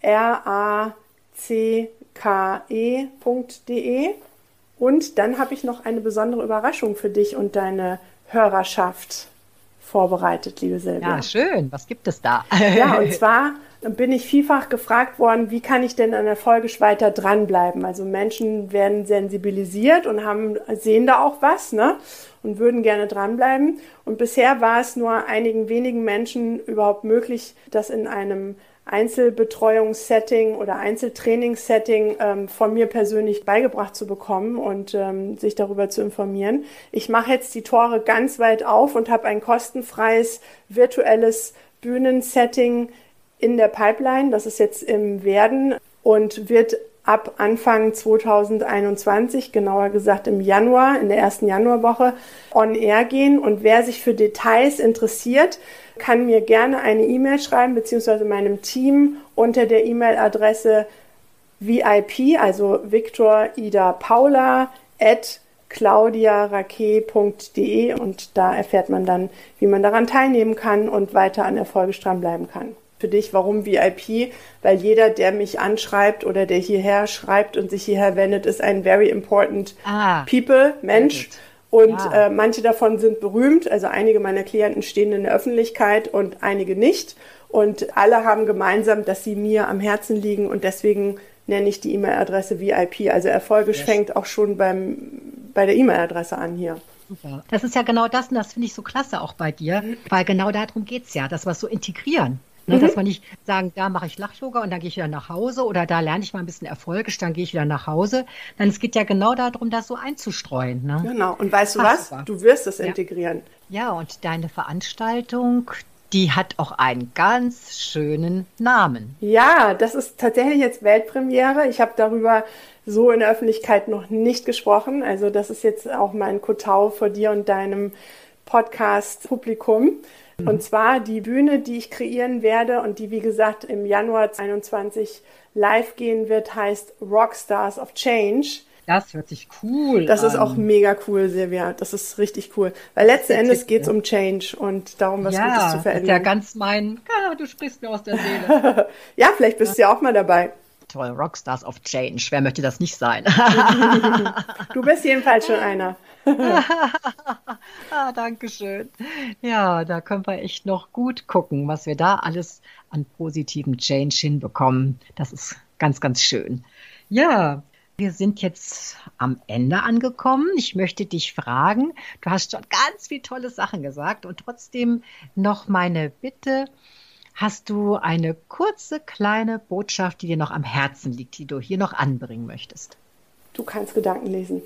racke.de. Und dann habe ich noch eine besondere Überraschung für dich und deine Hörerschaft vorbereitet, liebe Silvia. Ja, schön. Was gibt es da? Ja, und zwar bin ich vielfach gefragt worden, wie kann ich denn an Erfolgisch weiter dranbleiben? Also Menschen werden sensibilisiert und sehen da auch was, ne? Und würden gerne dranbleiben. Und bisher war es nur einigen wenigen Menschen überhaupt möglich, das in einem Einzelbetreuungssetting oder Einzeltrainingssetting von mir persönlich beigebracht zu bekommen und sich darüber zu informieren. Ich mache jetzt die Tore ganz weit auf und habe ein kostenfreies virtuelles Bühnensetting in der Pipeline. Das ist jetzt im Werden und wird ab Anfang 2021, genauer gesagt im Januar, in der ersten Januarwoche, on air gehen. Und wer sich für Details interessiert, kann mir gerne eine E-Mail schreiben, beziehungsweise meinem Team unter der E-Mail-Adresse VIP, also Victor Ida Paula @claudiarake.de, und da erfährt man dann, wie man daran teilnehmen kann und weiter an Erfolgisch dranbleiben kann. Für dich, warum VIP? Weil jeder, der mich anschreibt oder der hierher schreibt und sich hierher wendet, ist ein very important people, Mensch. Und manche davon sind berühmt, also einige meiner Klienten stehen in der Öffentlichkeit und einige nicht. Und alle haben gemeinsam, dass sie mir am Herzen liegen, und deswegen nenne ich die E-Mail-Adresse VIP. Also Erfolgisch fängt auch schon bei der E-Mail-Adresse an hier. Super. Das ist ja genau das, und das finde ich so klasse auch bei dir, weil genau darum geht es ja, dass wir es so integrieren. Ne, dass wir nicht sagen, da mache ich Lach-Yoga und dann gehe ich wieder nach Hause, oder da lerne ich mal ein bisschen Erfolgisch, dann gehe ich wieder nach Hause. Denn es geht ja genau darum, das so einzustreuen. Ne? Genau. Und weißt du was? Super. Du wirst es integrieren. Ja, und deine Veranstaltung, die hat auch einen ganz schönen Namen. Ja, das ist tatsächlich jetzt Weltpremiere. Ich habe darüber so in der Öffentlichkeit noch nicht gesprochen. Also das ist jetzt auch mein Kotau vor dir und deinem Podcast-Publikum. Und zwar die Bühne, die ich kreieren werde und die, wie gesagt, im Januar 2021 live gehen wird, heißt Rockstars of Change. Das hört sich cool Das an. ist auch mega cool, Silvia. Das ist richtig cool. Weil letzten Endes geht es um Change und darum, was Gutes zu verändern. Ja, ganz du sprichst mir aus der Seele. Ja, vielleicht bist du ja auch mal dabei. Toll, Rockstars of Change. Wer möchte das nicht sein? Du bist jedenfalls schon einer. Danke schön. Ja, da können wir echt noch gut gucken, was wir da alles an positiven Change hinbekommen. Das ist ganz, ganz schön. Ja, wir sind jetzt am Ende angekommen. Ich möchte dich fragen, du hast schon ganz viele tolle Sachen gesagt, und trotzdem noch meine Bitte: Hast du eine kurze, kleine Botschaft, die dir noch am Herzen liegt, die du hier noch anbringen möchtest? Du kannst Gedanken lesen.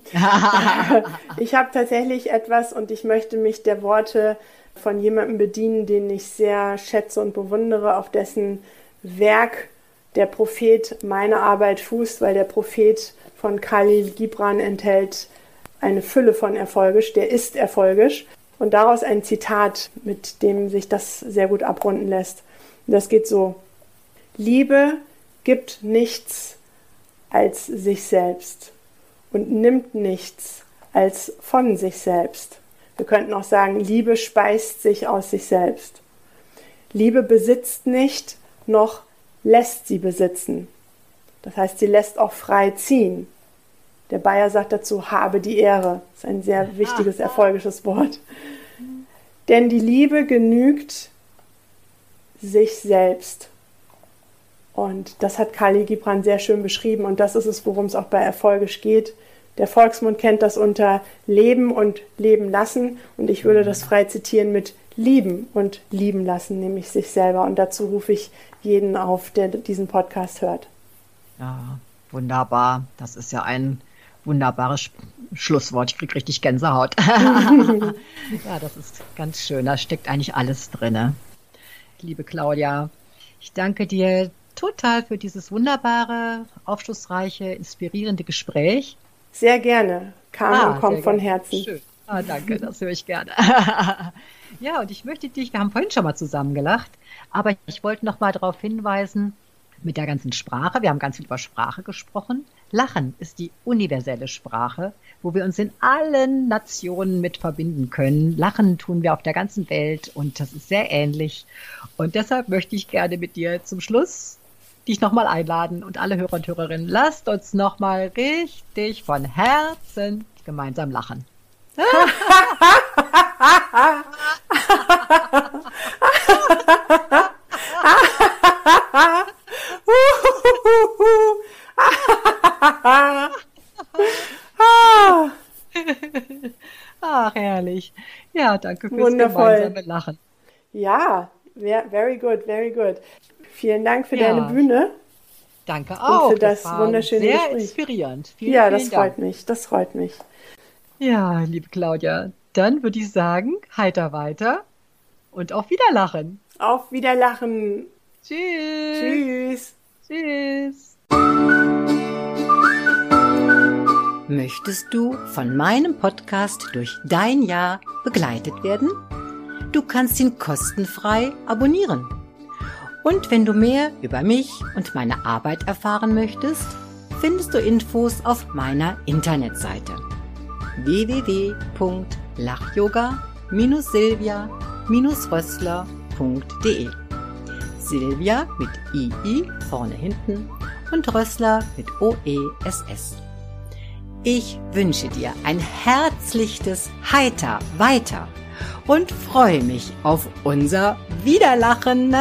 Ich habe tatsächlich etwas und ich möchte mich der Worte von jemandem bedienen, den ich sehr schätze und bewundere, auf dessen Werk der Prophet meine Arbeit fußt, weil der Prophet von Khalil Gibran enthält eine Fülle von erfolgisch, der ist erfolgisch. Und daraus ein Zitat, mit dem sich das sehr gut abrunden lässt. Und das geht so: Liebe gibt nichts als sich selbst und nimmt nichts als von sich selbst. Wir könnten auch sagen, Liebe speist sich aus sich selbst. Liebe besitzt nicht, noch lässt sie besitzen. Das heißt, sie lässt auch frei ziehen. Der Bayer sagt dazu, habe die Ehre. Das ist ein sehr wichtiges, erfolgisches Wort. Denn die Liebe genügt sich selbst. Und das hat Khalil Gibran sehr schön beschrieben und das ist es, worum es auch bei erfolgisch geht. Der Volksmund kennt das unter Leben und Leben lassen und ich würde das frei zitieren mit Lieben und Lieben lassen, nämlich sich selber. Und dazu rufe ich jeden auf, der diesen Podcast hört. Ja, wunderbar. Das ist ja ein wunderbares Schlusswort. Ich kriege richtig Gänsehaut. Ja, das ist ganz schön. Da steckt eigentlich alles drin. Liebe Claudia, ich danke dir total für dieses wunderbare, aufschlussreiche, inspirierende Gespräch. Sehr gerne. Kam und kommt von Herzen. Schön. Danke, das höre ich gerne. Ja, und ich möchte dich, wir haben vorhin schon mal zusammen gelacht, aber ich wollte noch mal darauf hinweisen, mit der ganzen Sprache, wir haben ganz viel über Sprache gesprochen. Lachen ist die universelle Sprache, wo wir uns in allen Nationen mit verbinden können. Lachen tun wir auf der ganzen Welt und das ist sehr ähnlich. Und deshalb möchte ich gerne mit dir zum Schluss dich nochmal einladen und alle Hörer und Hörerinnen, lasst uns nochmal richtig von Herzen gemeinsam lachen. Ach, herrlich. Ja, danke fürs gemeinsame Lachen. Ja, very good, very good. Vielen Dank für deine Bühne. Danke auch. Und für das wunderschöne sehr Gespräch. Inspirierend. Vielen das freut mich, das freut mich. Ja, liebe Claudia, dann würde ich sagen, heiter weiter und auf Wiederlachen. Auf Wiederlachen. Tschüss. Tschüss. Tschüss. Möchtest du von meinem Podcast durch dein Jahr begleitet werden? Du kannst ihn kostenfrei abonnieren. Und wenn du mehr über mich und meine Arbeit erfahren möchtest, findest du Infos auf meiner Internetseite www.lachyoga-silvia-rössler.de. Silvia mit II vorne hinten und Rössler mit OESS. Ich wünsche dir ein herzliches Heiter weiter und freue mich auf unser Wiederlachen.